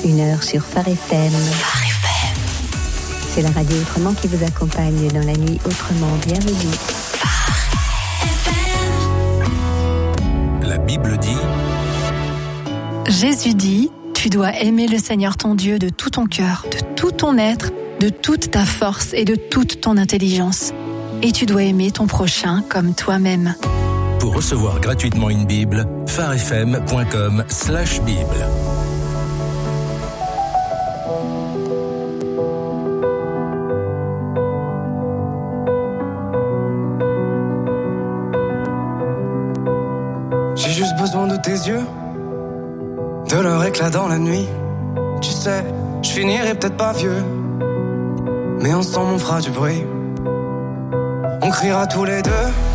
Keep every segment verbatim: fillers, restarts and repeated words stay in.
une heure sur Phare F M. Phare F M. C'est la radio Autrement qui vous accompagne dans la nuit autrement. Bienvenue. Phare F M. La Bible dit... Jésus dit, tu dois aimer le Seigneur ton Dieu de tout ton cœur, de tout ton être, de toute ta force et de toute ton intelligence. Et tu dois aimer ton prochain comme toi-même. Pour recevoir gratuitement une Bible, pharefm.com slash Bible. J'ai juste besoin de tes yeux, de leur éclat dans la nuit. Tu sais, je finirai peut-être pas vieux, mais ensemble on fera du bruit. On criera tous les deux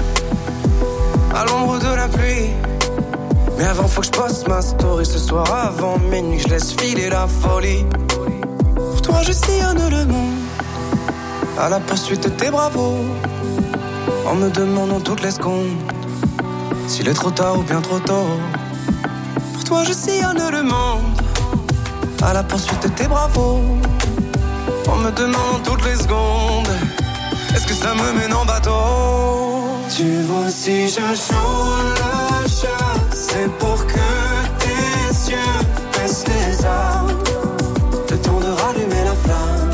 à l'ombre de la pluie. Mais avant faut que je poste ma story ce soir avant minuit, je laisse filer la folie. Pour toi je sillonne le monde à la poursuite de tes bravos, en me demandant toutes les secondes s'il est trop tard ou bien trop tôt. Pour toi je sillonne le monde à la poursuite de tes bravos, en me demandant toutes les secondes est-ce que ça me mène en bateau. Tu vois si je joue le jeu, c'est pour que tes yeux baissent les armes, le temps de rallumer la flamme.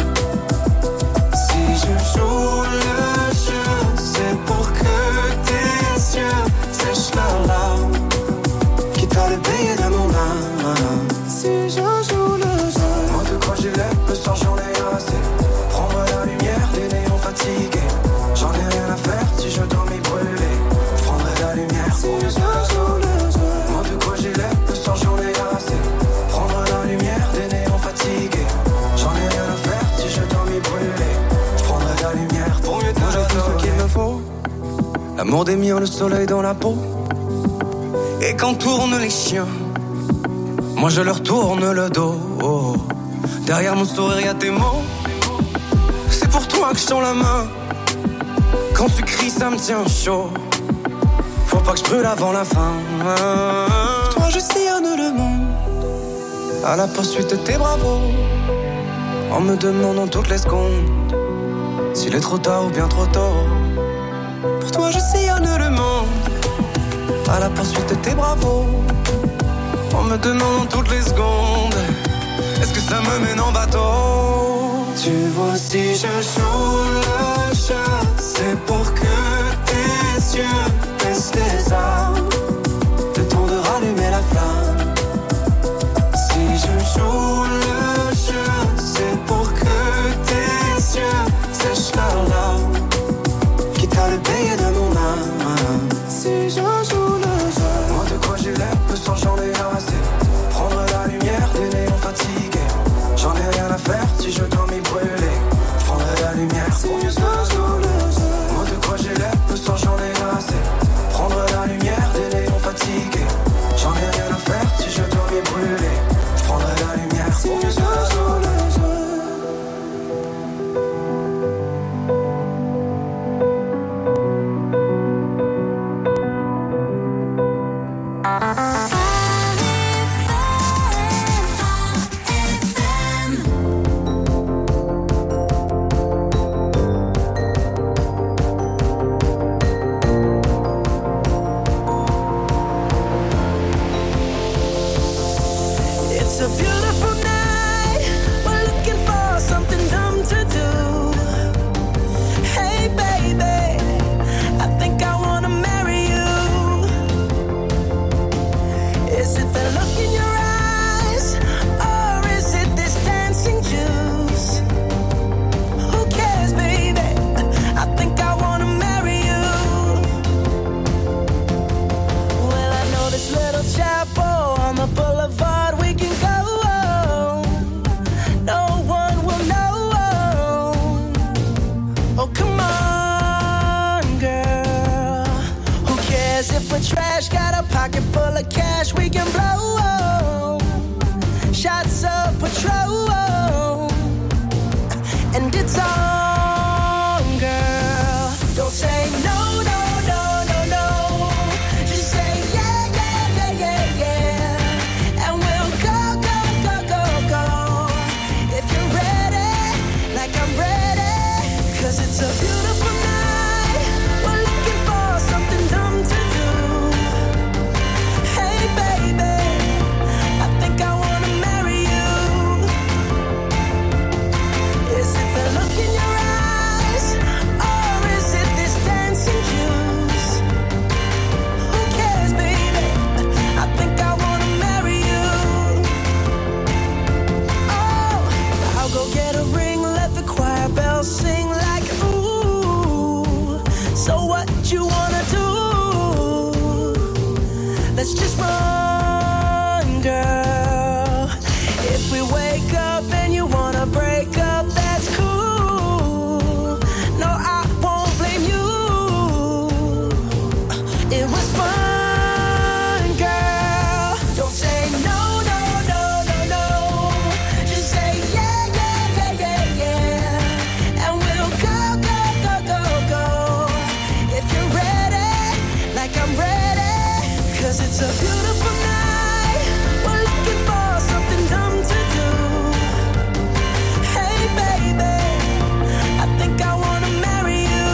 Si je joue le jeu, c'est pour que tes yeux sèchent leurs larmes, quitte à le payer de mon âme. Si je joue le jeu, moi de quoi j'ai l'air, le soir j'en ai assez. Prendre la lumière des néons fatigués, j'en ai rien à faire si je dois m'y brûler. Je prendrai la lumière si je joue le jeu. Moi de quoi j'ai l'air, le soir j'en ai assez. Prendre la lumière des néons fatigués, j'en ai rien à faire si je dois m'y brûler. Je prendrai la lumière pour mieux t'adorer. Moi j'ai tout ce qu'il me faut, l'amour des miens, le soleil dans la peau. Et quand tournent les chiens, moi je leur tourne le dos. Derrière mon sourire y'a tes mots, c'est pour toi que je tends la main. Quand tu cries ça me tient chaud, faut pas que je brûle avant la fin. Pour toi je sillonne le monde à la poursuite de tes bravos, en me demandant toutes les secondes s'il est trop tard ou bien trop tôt. Pour toi je sillonne le monde à la poursuite de tes bravos, en me demandant toutes les secondes est-ce que ça me mène en bateau. Tu vois si je joue le jeu, c'est pour que tes yeux baissent les armes, le temps de rallumer la flamme. Si je joue le jeu, c'est pour que tes yeux sèchent leurs larmes, quitte à le payer de mon âme. Si je joue le jeu, moi de quoi j'ai l'air, le soir j'en ai assez. Prendre la lumière des néons fatigués, j'en ai rien à faire si je dois m'y brûler. Je prendrai la lumière si je joue le jeu. Moi de quoi j'ai l'air, le soir j'en ai assez. Prendre la lumière des néons fatigués, j'en ai rien à faire si je dois m'y brûler. Je prendrai la lumière si je joue le jeu. Go, go, go, go. what you wanna do. Let's just run, girl. If we wake up and you wanna break up, that's cool. No, I won't blame you. It was fun, girl. Don't say no, no, no, no, no. Just say yeah, yeah, yeah, yeah, yeah. And we'll go, go, go, go, go. If you're ready, like I'm ready. Cause it's a beautiful night. We're looking for something dumb to do. Hey baby, I think I wanna marry you.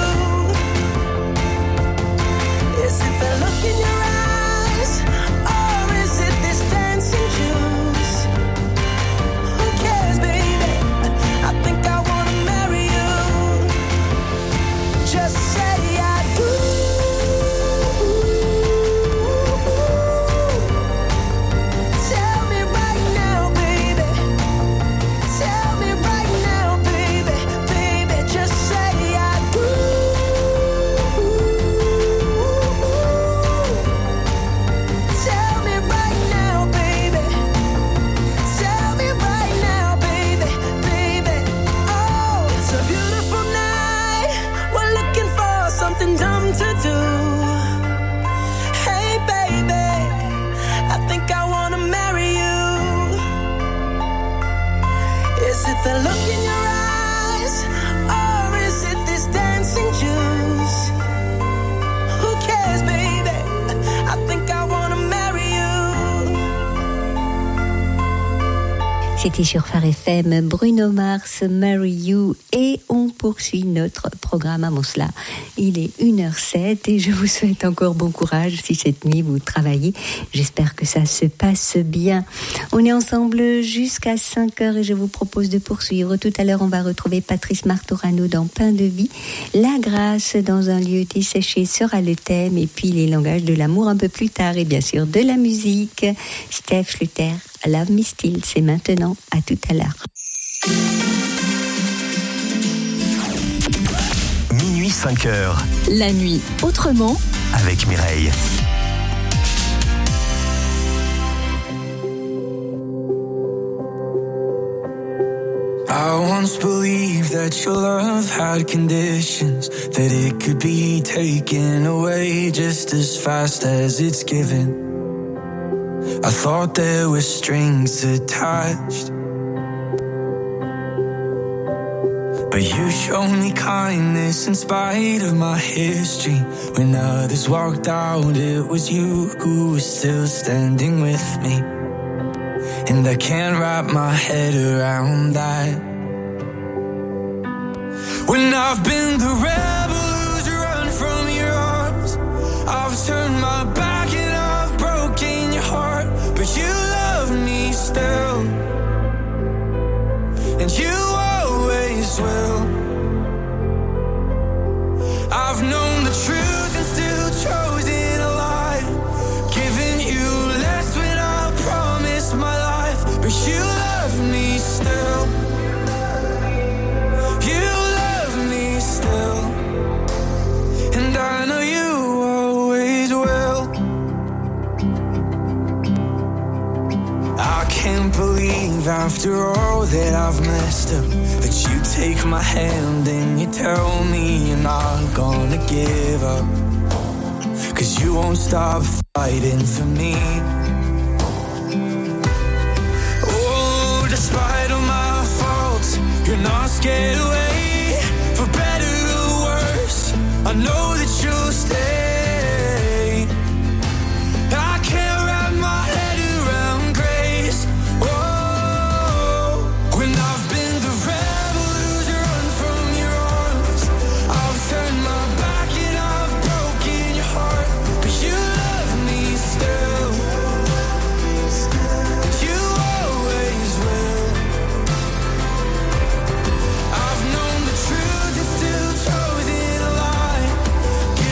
Is it the look in your eyes, or is it this dancing juice? Who cares, baby? I think I wanna marry you. Just say I do. Tell me right now, baby. Tell me right now, baby. Baby, just say I do. Tell me right now, baby. Tell me right now, baby. Baby, oh, it's a beautiful night. We're looking for something dumb to do. Hey baby, I think I wanna marry you. Is it the look in your eyes, or is it this dancing juice? Who cares, baby? I think I wanna marry you. C'était sur Phare F M, Bruno Mars, Marry You, et on poursuit notre programme. Avant cela, il est une heure sept et je vous souhaite encore bon courage si cette nuit vous travaillez. J'espère que ça se passe bien. On est ensemble jusqu'à cinq heures et je vous propose de poursuivre. Tout à l'heure, on va retrouver Patrice Martorano dans Pain de vie. La grâce dans un lieu desséché sera le thème, et puis les langages de l'amour un peu plus tard, et bien sûr de la musique. Steph Schluter, Love Me Still, c'est maintenant. À tout à l'heure. Minuit cinq heures. La nuit autrement. Avec Mireille. I once believed that your love had conditions, that it could be taken away just as fast as it's given. I thought there were strings attached, but you showed me kindness in spite of my history. When others walked out, it was you who was still standing with me. And I can't wrap my head around that. When I've been the rebel who's run from your arms, I've turned my back and I've broken your heart, but you love me still, and you always will. I've known the truth and still chosen a lie, giving you less when I promised my life, but you love me still. You love me still, and I know you always will. I can't believe after all that I've messed up, that you take my hand and you tell me you're not gonna give up, 'cause you won't stop fighting for me. Oh, despite all my faults, you're not scared away. For better or worse, I know that you'll stay. I can't wrap my head around grace. Oh, when I've been the rebel who's run from your arms, I've turned my back and I've broken your heart, but you love me still. You always will. I've known the truth and still chosen a lie,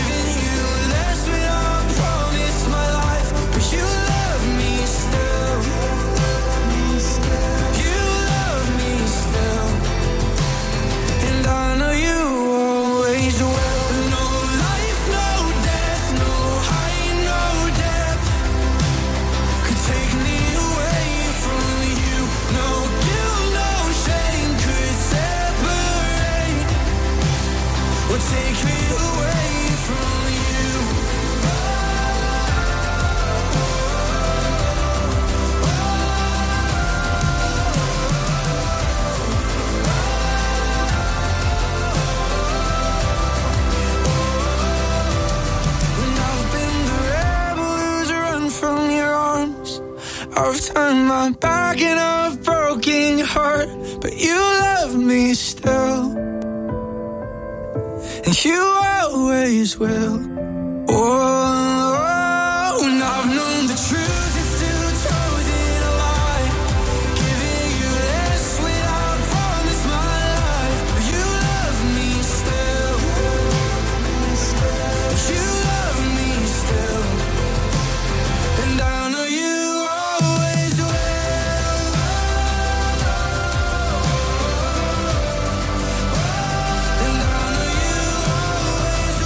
broken, I've broken your heart, but you love me still, and you always will. Oh, and I've known the truth is still chosen a lie, giving you less when I promised my life, but you love me still, you love me still, and I know you always will. And I know you always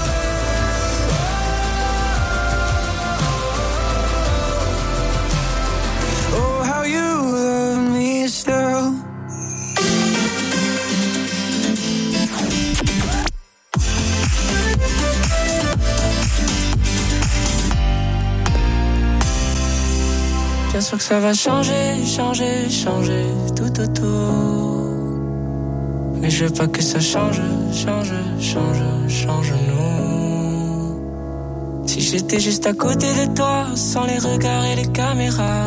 will. Oh, how you love me still. Bien sûr que ça va changer, changer, changer tout autour. Mais je veux pas que ça change, change, change, change nous. Si j'étais juste à côté de toi, sans les regards et les caméras,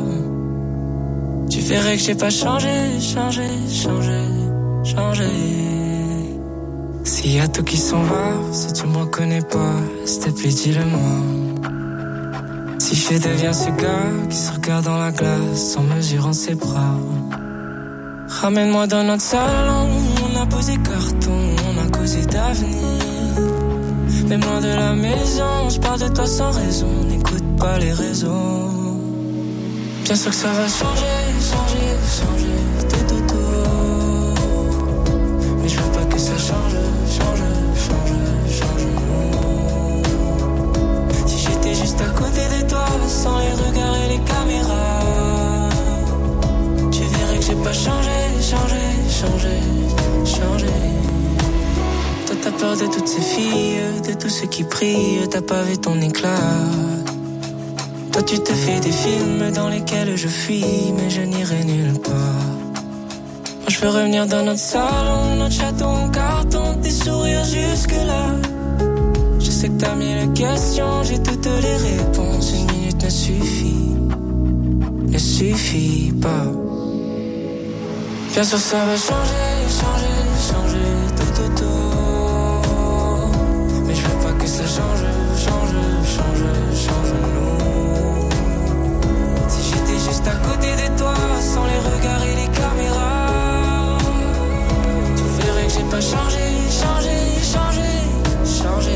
tu verrais que j'ai pas changé, changé, changé, changé. S'il y a tout qui s'en va, si tu me reconnais pas, s'il te plaît dis-le-moi. Si je deviens ce gars qui se regarde dans la glace en mesurant ses bras, ramène-moi dans notre salon, on a posé carton, on a causé d'avenir. Même loin de la maison, je parle de toi sans raison, n'écoute pas les réseaux. Bien sûr que ça va changer, changer, changer tout autour. Mais je veux pas que ça change, change, change, change nous. Si j'étais juste à côté de toi, sans les regards et les caméras, tu verrais que j'ai pas changé, changé, changé, changé. Toi t'as peur de toutes ces filles, de tous ceux qui prient, t'as pas vu ton éclat. Toi tu te fais des films dans lesquels je fuis, mais je n'irai nulle part. Moi je veux revenir dans notre salon, notre château en carton, tes sourires jusque là. Je sais que t'as mille questions, j'ai toutes les réponses, une minute ne suffit, ne suffit pas. Bien sûr ça va changer, changer, changer tout autour. Mais je veux pas que ça change, change, change, change nous. Si j'étais juste à côté de toi, sans les regards et les caméras, tu verrais que j'ai pas changé, changé, changé, changé.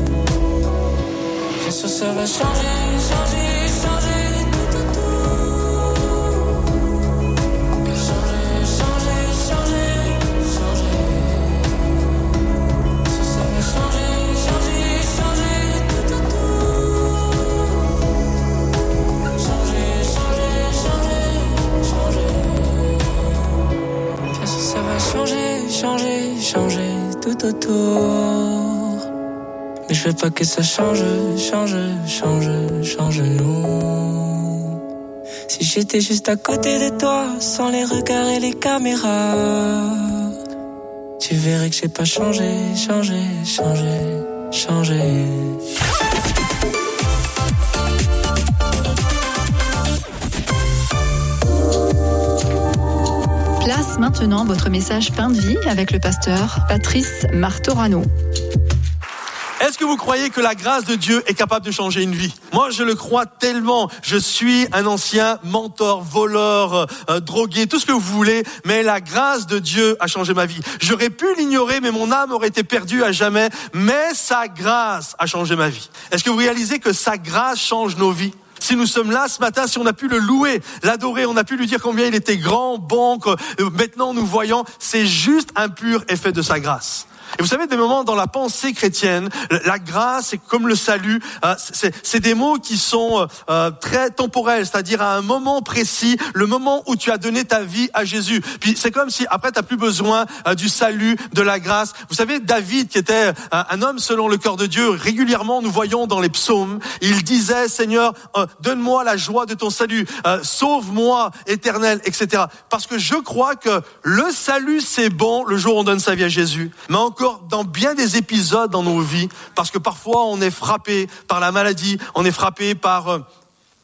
Bien sûr ça va changer, changer, changer tout autour. Changer, changer, changer, changer. Bien sûr ça va changer, changer, changer tout autour. Changer, changer, changer, changer. Bien sûr ça va changer, changer, changer tout autour. Mais je veux pas que ça change, change, change, change nous. Si j'étais juste à côté de toi, sans les regards et les caméras, tu verrais que j'ai pas changé, changé, changé, changé. Place maintenant votre message Pain de vie avec le pasteur Patrice Martorano. Est-ce que vous croyez que la grâce de Dieu est capable de changer une vie? Moi, je le crois tellement. Je suis un ancien mentor, voleur, euh, drogué, tout ce que vous voulez, mais la grâce de Dieu a changé ma vie. J'aurais pu l'ignorer, mais mon âme aurait été perdue à jamais. Mais sa grâce a changé ma vie. Est-ce que vous réalisez que sa grâce change nos vies? Si nous sommes là ce matin, si on a pu le louer, l'adorer, on a pu lui dire combien il était grand, bon, que maintenant nous voyons, c'est juste un pur effet de sa grâce. Et vous savez, des moments dans la pensée chrétienne, la grâce, c'est comme le salut, euh, c'est, c'est des mots qui sont euh, très temporels, c'est-à-dire à un moment précis, le moment où tu as donné ta vie à Jésus. Puis c'est comme si après tu n'as plus besoin euh, du salut, de la grâce. Vous savez, David, qui était euh, un homme selon le cœur de Dieu, régulièrement nous voyons dans les psaumes, il disait, Seigneur, euh, donne-moi la joie de ton salut, euh, sauve-moi, Éternel, et cetera. Parce que je crois que le salut, c'est bon le jour où on donne sa vie à Jésus, mais encore dans bien des épisodes dans nos vies, parce que parfois on est frappé par la maladie, on est frappé par euh,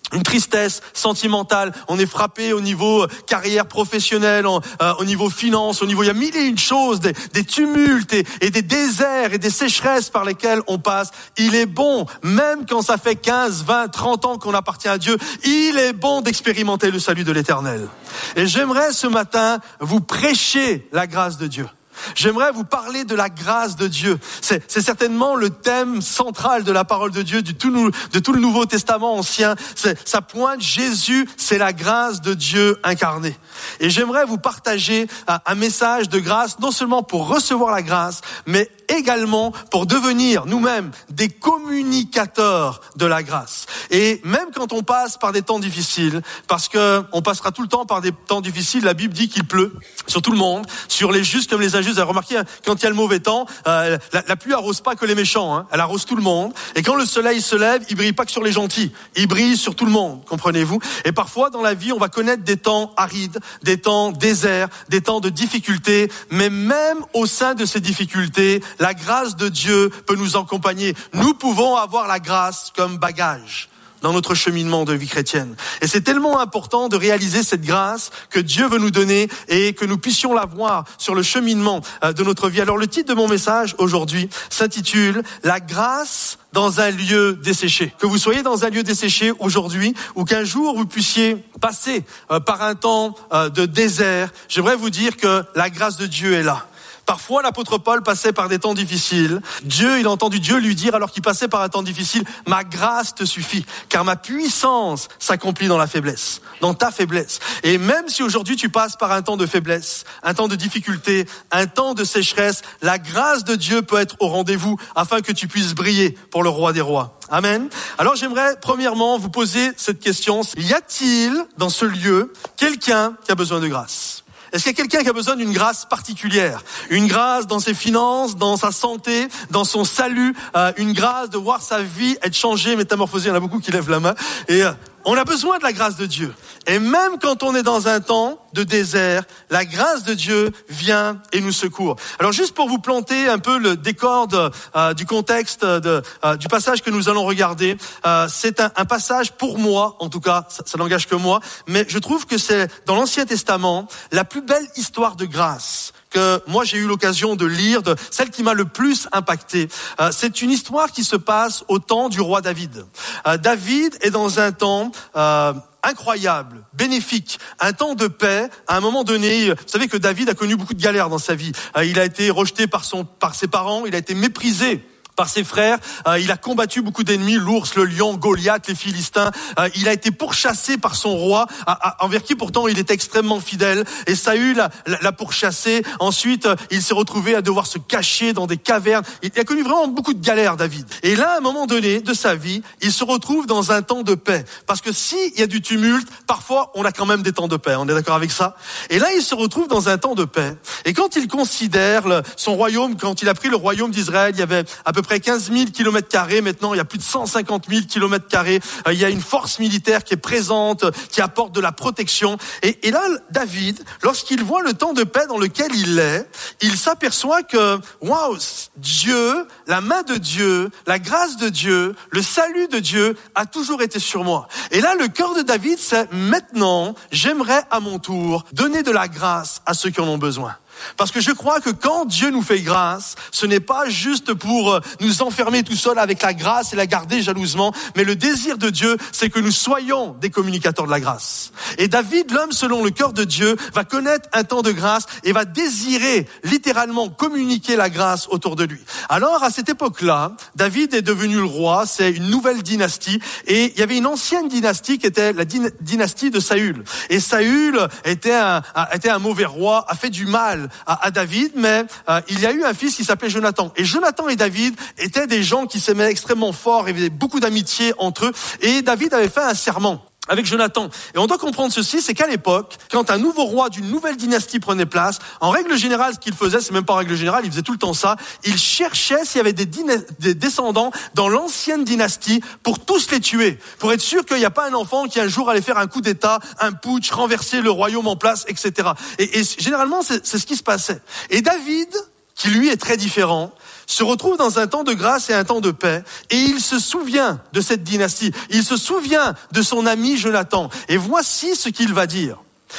une tristesse sentimentale, on est frappé au niveau carrière professionnelle, en, euh, au niveau finance, au niveau, il y a mille et une choses, des, des tumultes et, et des déserts et des sécheresses par lesquelles on passe. Il est bon, même quand ça fait quinze, vingt, trente ans qu'on appartient à Dieu, il est bon d'expérimenter le salut de l'Éternel. Et j'aimerais ce matin vous prêcher la grâce de Dieu. J'aimerais vous parler de la grâce de Dieu. C'est, c'est certainement le thème central de la parole de Dieu, du tout, de tout le Nouveau Testament ancien. C'est, ça pointe Jésus, c'est la grâce de Dieu incarnée. Et j'aimerais vous partager un, un message de grâce, non seulement pour recevoir la grâce, mais également pour devenir nous-mêmes des communicateurs de la grâce. Et même quand on passe par des temps difficiles, parce que on passera tout le temps par des temps difficiles, la Bible dit qu'il pleut sur tout le monde, sur les justes comme les injustes. Vous avez remarqué, hein, quand il y a le mauvais temps, euh, la, la pluie arrose pas que les méchants, hein, elle arrose tout le monde. Et quand le soleil se lève, il brille pas que sur les gentils, il brille sur tout le monde, comprenez-vous? Et parfois dans la vie, on va connaître des temps arides, des temps déserts, des temps de difficultés, mais même au sein de ces difficultés, la grâce de Dieu peut nous accompagner. Nous pouvons avoir la grâce comme bagage dans notre cheminement de vie chrétienne. Et c'est tellement important de réaliser cette grâce que Dieu veut nous donner et que nous puissions la voir sur le cheminement de notre vie. Alors le titre de mon message aujourd'hui s'intitule « La grâce dans un lieu desséché ». Que vous soyez dans un lieu desséché aujourd'hui ou qu'un jour vous puissiez passer par un temps de désert, j'aimerais vous dire que la grâce de Dieu est là. Parfois, l'apôtre Paul passait par des temps difficiles. Dieu, il a entendu Dieu lui dire, alors qu'il passait par un temps difficile, « Ma grâce te suffit, car ma puissance s'accomplit dans la faiblesse, dans ta faiblesse. » Et même si aujourd'hui tu passes par un temps de faiblesse, un temps de difficulté, un temps de sécheresse, la grâce de Dieu peut être au rendez-vous afin que tu puisses briller pour le roi des rois. Amen. Alors j'aimerais premièrement vous poser cette question. Y a-t-il dans ce lieu quelqu'un qui a besoin de grâce ? Est-ce qu'il y a quelqu'un qui a besoin d'une grâce particulière? Une grâce dans ses finances, dans sa santé, dans son salut, euh, une grâce de voir sa vie être changée, métamorphosée. Il y en a beaucoup qui lèvent la main. Et euh, on a besoin de la grâce de Dieu. Et même quand on est dans un temps de désert, la grâce de Dieu vient et nous secourt. Alors juste pour vous planter un peu le décor de, euh, du contexte de, euh, du passage que nous allons regarder, euh, c'est un, un passage pour moi, en tout cas, ça, ça n'engage que moi, mais je trouve que c'est dans l'Ancien Testament la plus belle histoire de grâce que moi j'ai eu l'occasion de lire, de celle qui m'a le plus impacté. Euh, c'est une histoire qui se passe au temps du roi David. Euh, David est dans un temps euh, incroyable, bénéfique, un temps de paix. À un moment donné, vous savez que David a connu beaucoup de galères dans sa vie. Euh, il a été rejeté par son, par ses parents, il a été méprisé par ses frères, euh, il a combattu beaucoup d'ennemis, l'ours, le lion, Goliath, les Philistins. Euh, il a été pourchassé par son roi, à, à, envers qui pourtant il était extrêmement fidèle. Et Saül l'a, l'a pourchassé. Ensuite, euh, il s'est retrouvé à devoir se cacher dans des cavernes. Il a connu vraiment beaucoup de galères, David. Et là, à un moment donné de sa vie, il se retrouve dans un temps de paix. Parce que s'il y a du tumulte, parfois on a quand même des temps de paix. On est d'accord avec ça? Et là, il se retrouve dans un temps de paix. Et quand il considère le, son royaume, quand il a pris le royaume d'Israël, il y avait à peu près quinze mille kilomètres carrés. Maintenant, il y a plus de cent cinquante mille kilomètres carrés. Euh, il y a une force militaire qui est présente, qui apporte de la protection. Et, et là, David, lorsqu'il voit le temps de paix dans lequel il est, il s'aperçoit que, waouh, Dieu, la main de Dieu, la grâce de Dieu, le salut de Dieu a toujours été sur moi. Et là, le cœur de David, c'est maintenant, j'aimerais à mon tour donner de la grâce à ceux qui en ont besoin. Parce que je crois que quand Dieu nous fait grâce, ce n'est pas juste pour nous enfermer tout seul avec la grâce et la garder jalousement, mais le désir de Dieu, c'est que nous soyons des communicateurs de la grâce. Et David, l'homme selon le cœur de Dieu, va connaître un temps de grâce et va désirer littéralement communiquer la grâce autour de lui. Alors, à cette époque-là, David est devenu le roi, c'est une nouvelle dynastie, et il y avait une ancienne dynastie qui était la dynastie de Saül. Et Saül était un, était un mauvais roi, a fait du mal À, à David, mais euh, il y a eu un fils qui s'appelait Jonathan. Et Jonathan et David étaient des gens qui s'aimaient extrêmement fort, il y avait beaucoup d'amitié entre eux. Et David avait fait un serment avec Jonathan. Et on doit comprendre ceci, c'est qu'à l'époque, quand un nouveau roi d'une nouvelle dynastie prenait place, en règle générale, ce qu'il faisait, c'est même pas en règle générale, il faisait tout le temps ça, il cherchait s'il y avait des, dyna- des descendants dans l'ancienne dynastie pour tous les tuer, pour être sûr qu'il n'y a pas un enfant qui un jour allait faire un coup d'état, un putsch, renverser le royaume en place, et cetera. Et, et généralement, c'est, c'est ce qui se passait. Et David, qui lui est très différent, se retrouve dans un temps de grâce et un temps de paix, et il se souvient de cette dynastie, il se souvient de son ami Jonathan, et voici ce qu'il va dire.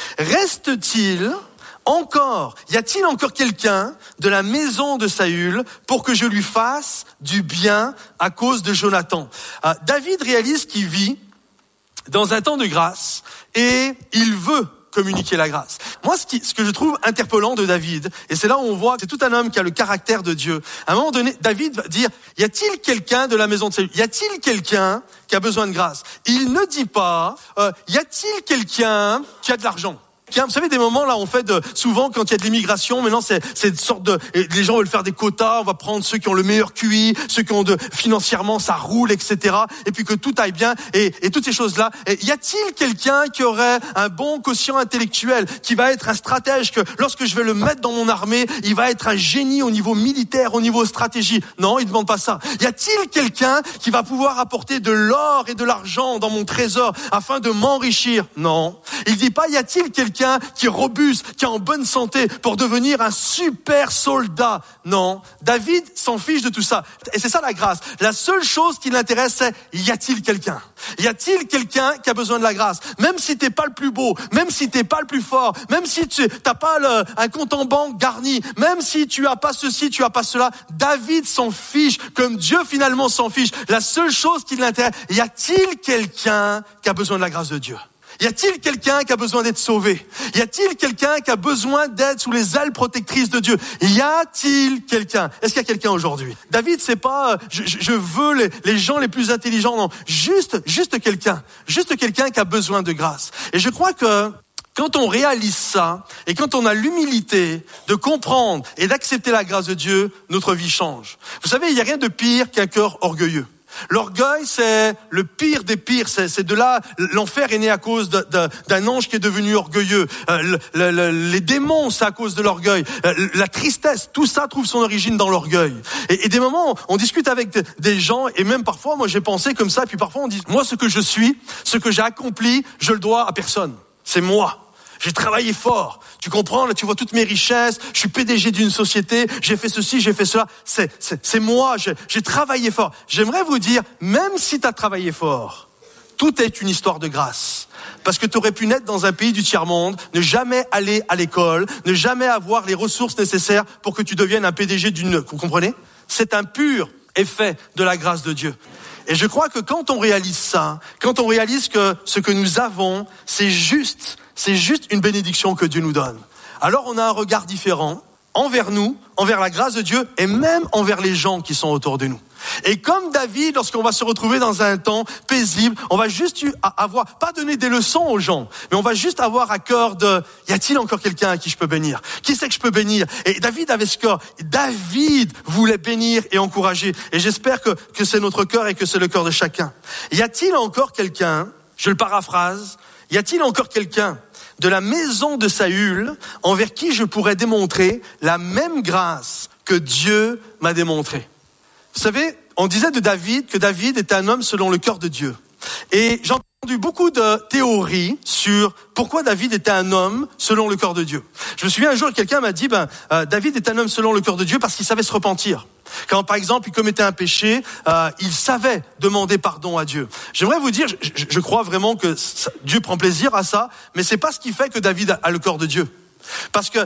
Reste-t-il encore, y a-t-il encore quelqu'un de la maison de Saül pour que je lui fasse du bien à cause de Jonathan? euh, David réalise qu'il vit dans un temps de grâce, et il veut communiquer la grâce. Moi, ce, qui, ce que je trouve interpellant de David, et c'est là où on voit que c'est tout un homme qui a le caractère de Dieu. À un moment donné, David va dire, y a-t-il quelqu'un de la maison de Saül? Y a-t-il quelqu'un qui a besoin de grâce? Il ne dit pas, euh, y a-t-il quelqu'un qui a de l'argent? Vous savez, des moments là, on fait de, souvent quand il y a de l'immigration, maintenant c'est, c'est une sorte de, les gens veulent faire des quotas, on va prendre ceux qui ont le meilleur Q I, ceux qui ont de, financièrement ça roule, et cetera. Et puis que tout aille bien, et, et toutes ces choses-là. Et y a-t-il quelqu'un qui aurait un bon quotient intellectuel, qui va être un stratège, que lorsque je vais le mettre dans mon armée, il va être un génie au niveau militaire, au niveau stratégie? Non, il ne demande pas ça. Y a-t-il quelqu'un qui va pouvoir apporter de l'or et de l'argent dans mon trésor afin de m'enrichir? Non. Il dit pas, y a-t-il quelqu'un qui est robuste, qui est en bonne santé pour devenir un super soldat? Non, David s'en fiche de tout ça. Et c'est ça la grâce. La seule chose qui l'intéresse, c'est y a-t-il quelqu'un? Y a-t-il quelqu'un qui a besoin de la grâce? Même si t'es pas le plus beau, même si t'es pas le plus fort, même si tu t'as pas le, un compte en banque garni, même si tu as pas ceci, tu as pas cela, David s'en fiche, comme Dieu finalement s'en fiche. La seule chose qui l'intéresse, y a-t-il quelqu'un qui a besoin de la grâce de Dieu? Y a-t-il quelqu'un qui a besoin d'être sauvé? Y a-t-il quelqu'un qui a besoin d'être sous les ailes protectrices de Dieu? Y a-t-il quelqu'un? Est-ce qu'il y a quelqu'un aujourd'hui? David, c'est pas, je, je veux les, les gens les plus intelligents, non. Juste, juste quelqu'un. Juste quelqu'un qui a besoin de grâce. Et je crois que quand on réalise ça, et quand on a l'humilité de comprendre et d'accepter la grâce de Dieu, notre vie change. Vous savez, il n'y a rien de pire qu'un cœur orgueilleux. L'orgueil, c'est le pire des pires. C'est, c'est de là, l'enfer est né à cause de, de, d'un ange qui est devenu orgueilleux. Euh, le, le, le, les démons, c'est à cause de l'orgueil. Euh, la tristesse, tout ça trouve son origine dans l'orgueil. Et, et des moments, on discute avec de, des gens, et même parfois, moi j'ai pensé comme ça, puis parfois on dit, moi ce que je suis, ce que j'ai accompli, je le dois à personne. C'est moi. J'ai travaillé fort. Tu comprends? Là, tu vois toutes mes richesses. Je suis P D G d'une société. J'ai fait ceci, j'ai fait cela. C'est, c'est, c'est moi. J'ai, j'ai travaillé fort. J'aimerais vous dire, même si tu as travaillé fort, tout est une histoire de grâce. Parce que tu aurais pu naître dans un pays du tiers-monde, ne jamais aller à l'école, ne jamais avoir les ressources nécessaires pour que tu deviennes un P D G d'une... Vous comprenez? C'est un pur effet de la grâce de Dieu. Et je crois que quand on réalise ça, quand on réalise que ce que nous avons, c'est juste, c'est juste une bénédiction que Dieu nous donne, alors on a un regard différent envers nous, envers la grâce de Dieu et même envers les gens qui sont autour de nous. Et comme David, lorsqu'on va se retrouver dans un temps paisible, on va juste avoir, pas donner des leçons aux gens, mais on va juste avoir à cœur de, y a-t-il encore quelqu'un à qui je peux bénir? Qui c'est que je peux bénir? Et David avait ce cœur. David voulait bénir et encourager. Et j'espère que, que c'est notre cœur et que c'est le cœur de chacun. Y a-t-il encore quelqu'un, je le paraphrase, y a-t-il encore quelqu'un de la maison de Saül envers qui je pourrais démontrer la même grâce que Dieu m'a démontrée? Vous savez, on disait de David que David était un homme selon le cœur de Dieu. Et j'ai entendu beaucoup de théories sur pourquoi David était un homme selon le cœur de Dieu. Je me souviens un jour, quelqu'un m'a dit, ben, euh, David est un homme selon le cœur de Dieu parce qu'il savait se repentir. Quand, par exemple, il commettait un péché, euh, il savait demander pardon à Dieu. J'aimerais vous dire, je, je, je crois vraiment que ça, Dieu prend plaisir à ça, mais c'est pas ce qui fait que David a, a le cœur de Dieu. Parce que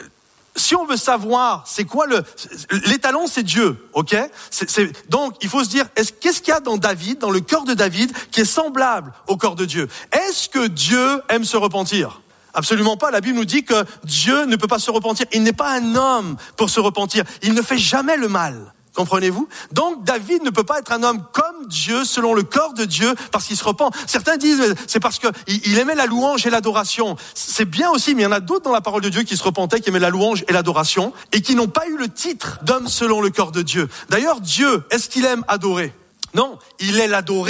si on veut savoir, c'est quoi le, l'étalon, c'est Dieu, ok? C'est, c'est, donc, il faut se dire, est-ce, qu'est-ce qu'il y a dans David, dans le cœur de David, qui est semblable au cœur de Dieu? Est-ce que Dieu aime se repentir? Absolument pas. La Bible nous dit que Dieu ne peut pas se repentir. Il n'est pas un homme pour se repentir. Il ne fait jamais le mal. Comprenez-vous? Donc, David ne peut pas être un homme comme Dieu, selon le cœur de Dieu, parce qu'il se repent. Certains disent, c'est parce que il aimait la louange et l'adoration. C'est bien aussi, mais il y en a d'autres dans la parole de Dieu qui se repentaient, qui aimaient la louange et l'adoration, et qui n'ont pas eu le titre d'homme selon le cœur de Dieu. D'ailleurs, Dieu, est-ce qu'il aime adorer? Non, il est l'adoré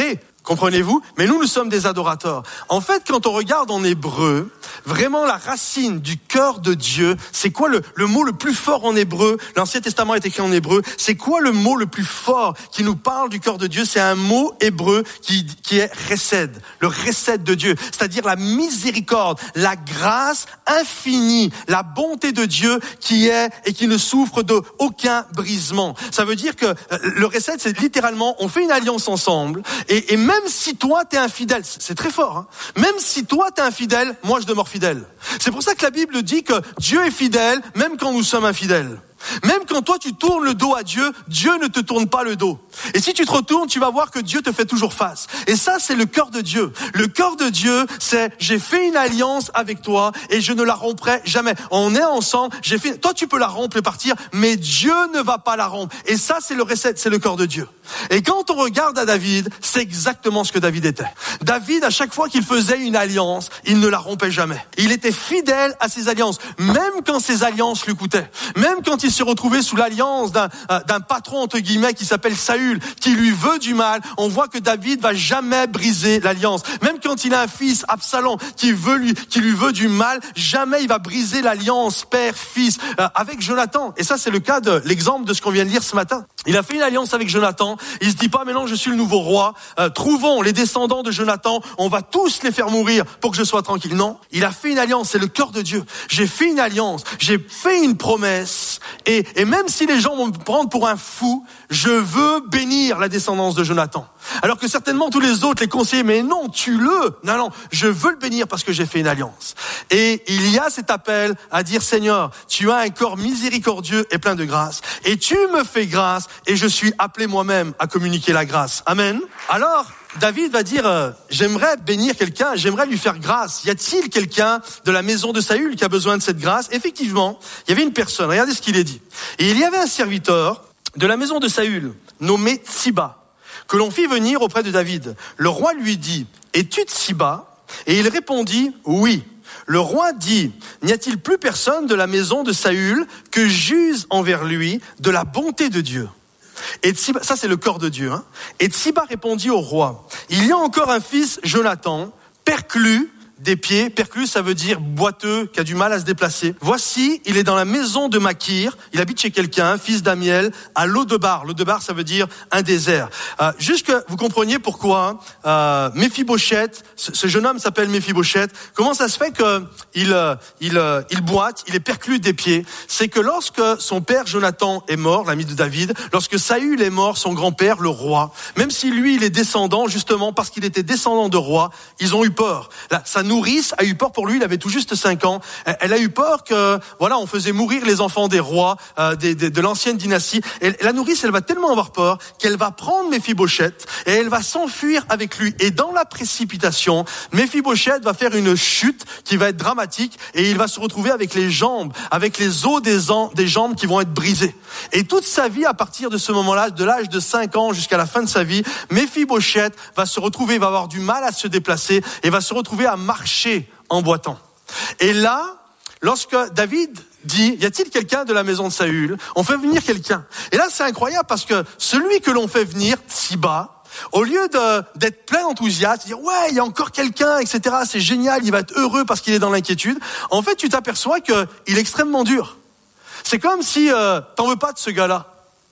Comprenez-vous? Mais nous, nous sommes des adorateurs. En fait, quand on regarde en hébreu, vraiment la racine du cœur de Dieu, c'est quoi le, le mot le plus fort en hébreu? L'Ancien Testament est écrit en hébreu. C'est quoi le mot le plus fort qui nous parle du cœur de Dieu? C'est un mot hébreu qui, qui est chesed, le chesed de Dieu, c'est-à-dire la miséricorde, la grâce infinie, la bonté de Dieu qui est et qui ne souffre de aucun brisement. Ça veut dire que le chesed, c'est littéralement, on fait une alliance ensemble et, et même Même si toi t'es infidèle, c'est très fort, hein. Même si toi t'es infidèle, moi je demeure fidèle. C'est pour ça que la Bible dit que Dieu est fidèle, même quand nous sommes infidèles. Même quand toi tu tournes le dos à Dieu, Dieu ne te tourne pas le dos. Et si tu te retournes, tu vas voir que Dieu te fait toujours face. Et ça, c'est le cœur de Dieu. Le cœur de Dieu, c'est j'ai fait une alliance avec toi et je ne la romprai jamais. On est ensemble, j'ai fait. Toi, tu peux la rompre et partir, mais Dieu ne va pas la rompre. Et ça, c'est le recette, c'est le cœur de Dieu. Et quand on regarde à David, c'est exactement ce que David était. David, à chaque fois qu'il faisait une alliance, il ne la rompait jamais. Il était fidèle à ses alliances, même quand ses alliances lui coûtaient, même quand il se retrouvait sous l'alliance d'un, euh, d'un patron, entre guillemets, qui s'appelle Saül, qui lui veut du mal. On voit que David va jamais briser l'alliance. Même quand il a un fils, Absalom, qui veut lui, qui lui veut du mal, jamais il va briser l'alliance père-fils euh, avec Jonathan. Et ça, c'est le cas de l'exemple de ce qu'on vient de lire ce matin. Il a fait une alliance avec Jonathan. Il se dit pas, mais non, je suis le nouveau roi. Euh, trouvons les descendants de Jonathan. On va tous les faire mourir pour que je sois tranquille. Non, il a fait une alliance. C'est le cœur de Dieu. J'ai fait une alliance. J'ai fait une promesse. Et, et même si les gens vont me prendre pour un fou, je veux bénir la descendance de Jonathan. Alors que certainement tous les autres, les conseillers, mais non, tue-le. Non, non, je veux le bénir parce que j'ai fait une alliance. Et il y a cet appel à dire, Seigneur, tu as un corps miséricordieux et plein de grâce. Et tu me fais grâce et je suis appelé moi-même à communiquer la grâce. Amen. Alors, David va dire, euh, j'aimerais bénir quelqu'un, j'aimerais lui faire grâce. Y a-t-il quelqu'un de la maison de Saül qui a besoin de cette grâce? Effectivement, il y avait une personne, regardez ce qu'il est dit. Et il y avait un serviteur de la maison de Saül, nommé Tsiba, que l'on fit venir auprès de David. Le roi lui dit, es-tu Tsiba? Et il répondit, oui. Le roi dit, n'y a-t-il plus personne de la maison de Saül que j'use envers lui de la bonté de Dieu? Et Tsiba, ça c'est le corps de Dieu, hein. Et Tsiba répondit au roi, il y a encore un fils, Jonathan, perclus des pieds. Perclus, ça veut dire boiteux, qui a du mal à se déplacer. Voici, il est dans la maison de Makir. Il habite chez quelqu'un, fils d'Amiel, à Lodebar. Lodebar, ça veut dire un désert. Euh, juste que vous compreniez pourquoi euh, Méphibosheth, ce, ce jeune homme s'appelle Méphibosheth. Comment ça se fait que il euh, il euh, il boite, il est perclus des pieds? C'est que lorsque son père Jonathan est mort, l'ami de David, lorsque Saül est mort, son grand-père, le roi, même si lui il est descendant, justement parce qu'il était descendant de roi, ils ont eu peur. Là, ça nourrice a eu peur pour lui, il avait tout juste cinq ans. Elle a eu peur que, voilà, on faisait mourir les enfants des rois, euh, des, des, de l'ancienne dynastie. Et la nourrice, elle va tellement avoir peur qu'elle va prendre Méphibosheth et elle va s'enfuir avec lui. Et dans la précipitation, Méphibosheth va faire une chute qui va être dramatique et il va se retrouver avec les jambes, avec les os des, an- des jambes qui vont être brisées. Et toute sa vie, à partir de ce moment-là, de l'âge de cinq ans jusqu'à la fin de sa vie, Méphibosheth va se retrouver, va avoir du mal à se déplacer et va se retrouver à marcher en boitant. Et là, lorsque David dit, y a-t-il quelqu'un de la maison de Saül? On fait venir quelqu'un. Et là, c'est incroyable parce que celui que l'on fait venir, Tsiba, au lieu de, d'être plein d'enthousiasme, dire ouais, il y a encore quelqu'un, et cetera, c'est génial, il va être heureux parce qu'il est dans l'inquiétude. En fait, tu t'aperçois qu'il est extrêmement dur. C'est comme si euh, t'en veux pas de ce gars-là.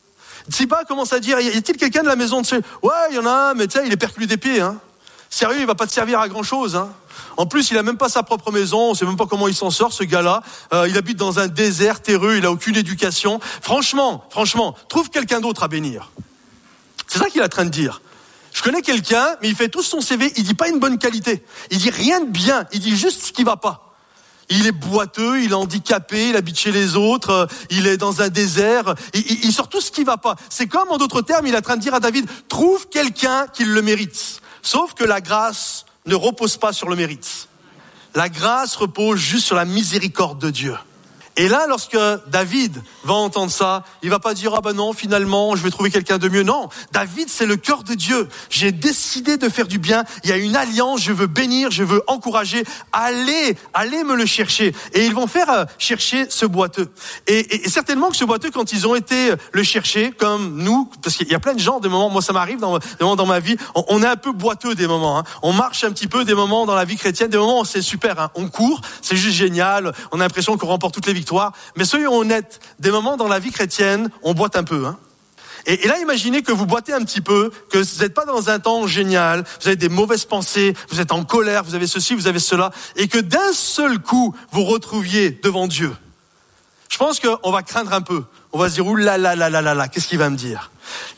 Tsiba commence à dire, y a-t-il quelqu'un de la maison de Saül? Ouais, il y en a un, mais tu sais, il est perclus des pieds, hein. Sérieux, il va pas te servir à grand chose, hein. En plus, il a même pas sa propre maison, on sait même pas comment il s'en sort, ce gars-là. Euh, il habite dans un désert terreux, il a aucune éducation. Franchement, franchement, trouve quelqu'un d'autre à bénir. C'est ça qu'il est en train de dire. Je connais quelqu'un, mais il fait tout son C V, il dit pas une bonne qualité. Il dit rien de bien, il dit juste ce qui va pas. Il est boiteux, il est handicapé, il habite chez les autres, euh, il est dans un désert, il, il, il sort tout ce qui va pas. C'est comme, en d'autres termes, il est en train de dire à David, trouve quelqu'un qui le mérite. Sauf que la grâce ne repose pas sur le mérite. La grâce repose juste sur la miséricorde de Dieu. Et là, lorsque David va entendre ça, il va pas dire « Ah ben non, finalement, je vais trouver quelqu'un de mieux ». Non, David, c'est le cœur de Dieu. J'ai décidé de faire du bien. Il y a une alliance, je veux bénir, je veux encourager. Allez, allez me le chercher. Et ils vont faire chercher ce boiteux. Et, et, et certainement que ce boiteux, quand ils ont été le chercher, comme nous, parce qu'il y a plein de gens, des moments, moi ça m'arrive dans, des moments dans ma vie, on, on est un peu boiteux des moments. Hein. On marche un petit peu des moments dans la vie chrétienne, des moments où c'est super. Hein. On court, c'est juste génial. On a l'impression qu'on remporte toutes les victoires. Mais soyons honnêtes, des moments dans la vie chrétienne, on boite un peu. Hein. Et, et là, imaginez que vous boitez un petit peu, que vous n'êtes pas dans un temps génial, vous avez des mauvaises pensées, vous êtes en colère, vous avez ceci, vous avez cela, et que d'un seul coup, vous retrouviez devant Dieu. Je pense qu'on va craindre un peu. On va se dire, ouh là là là là là là, qu'est-ce qu'il va me dire?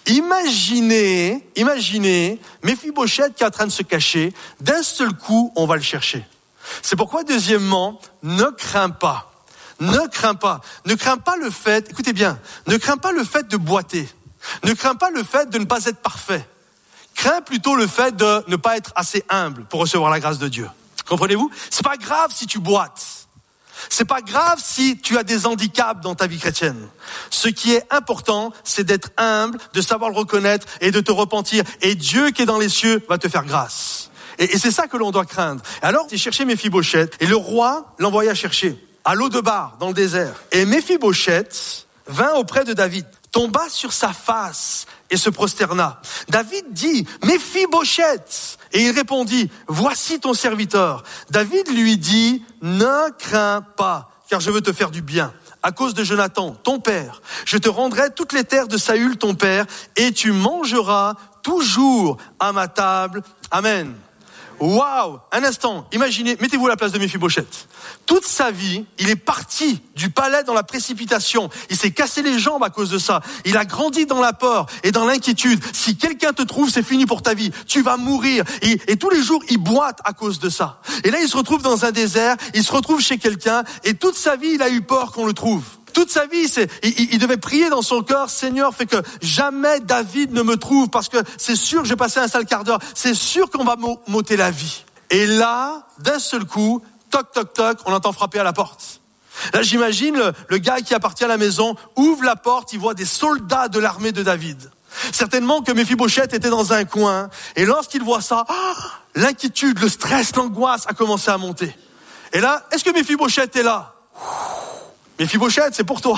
Imaginez, imaginez, Méphibosheth qui est en train de se cacher, d'un seul coup, on va le chercher. C'est pourquoi, deuxièmement, ne crains pas. Ne crains pas. Ne crains pas le fait, écoutez bien, ne crains pas le fait de boiter. Ne crains pas le fait de ne pas être parfait. Crains plutôt le fait de ne pas être assez humble pour recevoir la grâce de Dieu. Comprenez-vous? C'est pas grave si tu boites. C'est pas grave si tu as des handicaps dans ta vie chrétienne. Ce qui est important, c'est d'être humble, de savoir le reconnaître et de te repentir. Et Dieu qui est dans les cieux va te faire grâce. Et, et c'est ça que l'on doit craindre. Alors, il cherchait Méphibosheth et le roi l'envoya chercher à l'O-Debar, dans le désert. Et Méphibosheth vint auprès de David, tomba sur sa face et se prosterna. David dit, Méphibosheth. Et il répondit, voici ton serviteur. David lui dit, ne crains pas, car je veux te faire du bien. À cause de Jonathan, ton père, je te rendrai toutes les terres de Saül, ton père, et tu mangeras toujours à ma table. Amen. Waouh! Un instant, imaginez, mettez-vous à la place de Méphibosheth. Toute sa vie, il est parti du palais dans la précipitation. Il s'est cassé les jambes à cause de ça. Il a grandi dans la peur et dans l'inquiétude. Si quelqu'un te trouve, c'est fini pour ta vie. Tu vas mourir. Et, et tous les jours, il boite à cause de ça. Et là, il se retrouve dans un désert, il se retrouve chez quelqu'un, et toute sa vie, il a eu peur qu'on le trouve. Toute sa vie, c'est, il, il devait prier dans son cœur, Seigneur, fais que jamais David ne me trouve, parce que c'est sûr que j'ai passé un sale quart d'heure, c'est sûr qu'on va m'ôter la vie. Et là, d'un seul coup, toc, toc, toc, on entend frapper à la porte. Là, j'imagine le, le gars qui appartient à la maison, ouvre la porte, il voit des soldats de l'armée de David. Certainement que Méphibosheth était dans un coin, et lorsqu'il voit ça, oh, l'inquiétude, le stress, l'angoisse a commencé à monter. Et là, est-ce que Méphibosheth est là? Méphibosheth, c'est pour toi.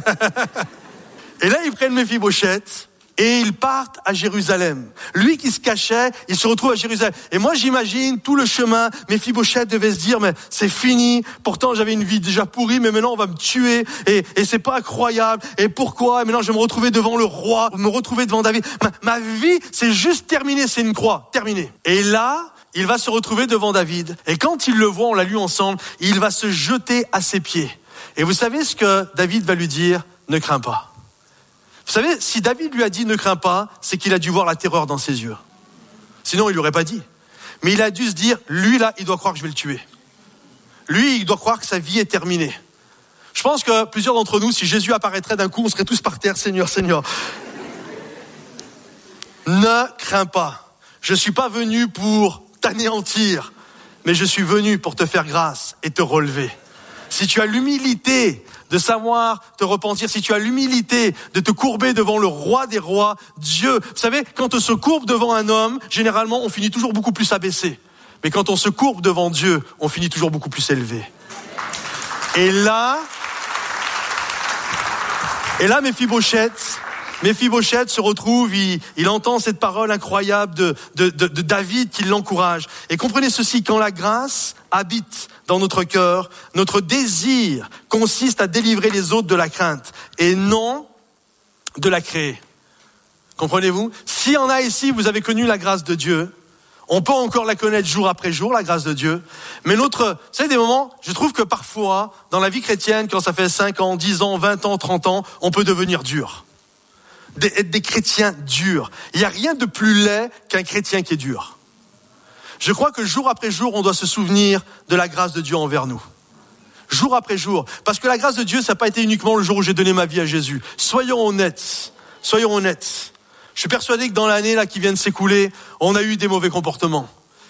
Et là, ils prennent Méphibosheth et ils partent à Jérusalem. Lui qui se cachait, il se retrouve à Jérusalem. Et moi, j'imagine tout le chemin. Méphibosheth devait se dire, mais c'est fini. Pourtant, j'avais une vie déjà pourrie, mais maintenant, on va me tuer. Et, et c'est pas incroyable. Et pourquoi? Et maintenant, je vais me retrouver devant le roi, me retrouver devant David. Ma, ma vie, c'est juste terminé. C'est une croix. Terminé. Et là, il va se retrouver devant David. Et quand il le voit, on l'a lu ensemble, il va se jeter à ses pieds. Et vous savez ce que David va lui dire? Ne crains pas. Vous savez, si David lui a dit ne crains pas, c'est qu'il a dû voir la terreur dans ses yeux. Sinon, il lui aurait pas dit. Mais il a dû se dire, lui là, il doit croire que je vais le tuer. Lui, il doit croire que sa vie est terminée. Je pense que plusieurs d'entre nous, si Jésus apparaîtrait d'un coup, on serait tous par terre, Seigneur, Seigneur. Ne crains pas. Je suis pas venu pour t'anéantir, mais je suis venu pour te faire grâce et te relever. Si tu as l'humilité de savoir te repentir, si tu as l'humilité de te courber devant le roi des rois, Dieu. Vous savez, quand on se courbe devant un homme, généralement, on finit toujours beaucoup plus abaissé. Mais quand on se courbe devant Dieu, on finit toujours beaucoup plus élevé. Et là, et là, Méphibosheth, Méphibosheth se retrouve, il, il entend cette parole incroyable de, de, de, de David qui l'encourage. Et comprenez ceci, quand la grâce habite dans notre cœur, notre désir consiste à délivrer les autres de la crainte et non de la créer. Comprenez-vous? S'il y en a ici, vous avez connu la grâce de Dieu, on peut encore la connaître jour après jour, la grâce de Dieu. Mais notre, vous savez, des moments, je trouve que parfois, dans la vie chrétienne, quand ça fait cinq ans, dix ans, vingt ans, trente ans, on peut devenir dur. Des, être des chrétiens durs. Il n'y a rien de plus laid qu'un chrétien qui est dur. Je crois que jour après jour, on doit se souvenir de la grâce de Dieu envers nous. Jour après jour. Parce que la grâce de Dieu, ça n'a pas été uniquement le jour où j'ai donné ma vie à Jésus. Soyons honnêtes. Soyons honnêtes. Je suis persuadé que dans l'année là qui vient de s'écouler, on a eu des mauvais comportements.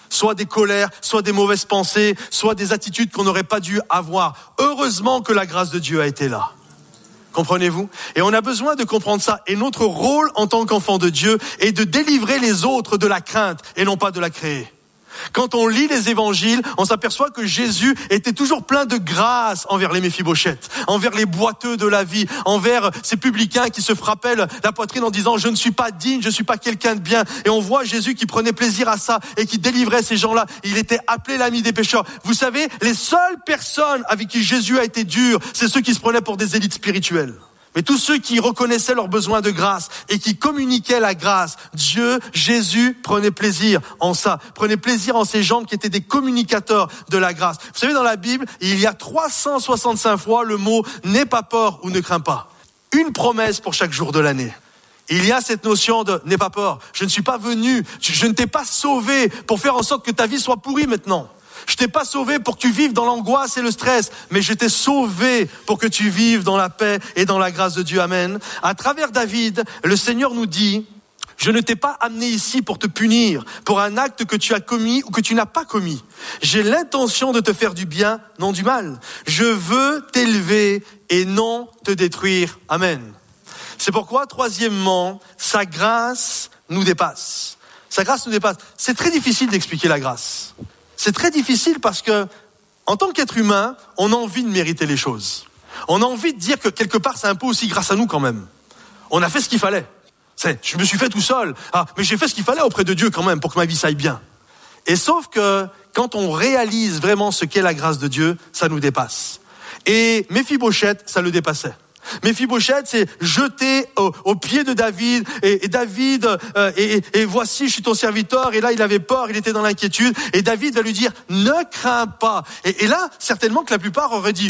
soit des colères, soit des mauvaises pensées, soit des attitudes qu'on n'aurait pas dû avoir. Heureusement que la grâce de Dieu a été là. Comprenez-vous? Et on a besoin de comprendre ça. Et notre rôle en tant qu'enfant de Dieu est de délivrer les autres de la crainte et non pas de la créer. Quand on lit les évangiles, on s'aperçoit que Jésus était toujours plein de grâce envers les Méphibosheth, envers les boiteux de la vie, envers ces publicains qui se frappaient la poitrine en disant « je ne suis pas digne, je ne suis pas quelqu'un de bien ». Et on voit Jésus qui prenait plaisir à ça et qui délivrait ces gens-là. Il était appelé l'ami des pécheurs. Vous savez, les seules personnes avec qui Jésus a été dur, c'est ceux qui se prenaient pour des élites spirituelles. Mais tous ceux qui reconnaissaient leurs besoins de grâce et qui communiquaient la grâce, Dieu, Jésus, prenait plaisir en ça. Prenait plaisir en ces gens qui étaient des communicateurs de la grâce. Vous savez, dans la Bible, il y a trois cent soixante-cinq fois le mot « n'aie pas peur » ou « ne crains pas ». Une promesse pour chaque jour de l'année. Il y a cette notion de « n'aie pas peur ». Je ne suis pas venu, je ne t'ai pas sauvé pour faire en sorte que ta vie soit pourrie maintenant. Je t'ai pas sauvé pour que tu vives dans l'angoisse et le stress, mais je t'ai sauvé pour que tu vives dans la paix et dans la grâce de Dieu. Amen. À travers David, le Seigneur nous dit, je ne t'ai pas amené ici pour te punir, pour un acte que tu as commis ou que tu n'as pas commis. J'ai l'intention de te faire du bien, non du mal. Je veux t'élever et non te détruire. Amen. C'est pourquoi, troisièmement, sa grâce nous dépasse. Sa grâce nous dépasse. C'est très difficile d'expliquer la grâce. C'est très difficile parce que, en tant qu'être humain, on a envie de mériter les choses. On a envie de dire que quelque part, c'est un peu aussi grâce à nous quand même. On a fait ce qu'il fallait. C'est, je me suis fait tout seul. Ah, mais j'ai fait ce qu'il fallait auprès de Dieu quand même pour que ma vie s'aille bien. Et sauf que, quand on réalise vraiment ce qu'est la grâce de Dieu, ça nous dépasse. Et Méphibosheth, ça le dépassait. Méphibosheth s'est jeté au, au pied de David et, et David euh, et, et voici je suis ton serviteur et là il avait peur, il était dans l'inquiétude et David va lui dire ne crains pas et, et là certainement que la plupart auraient dit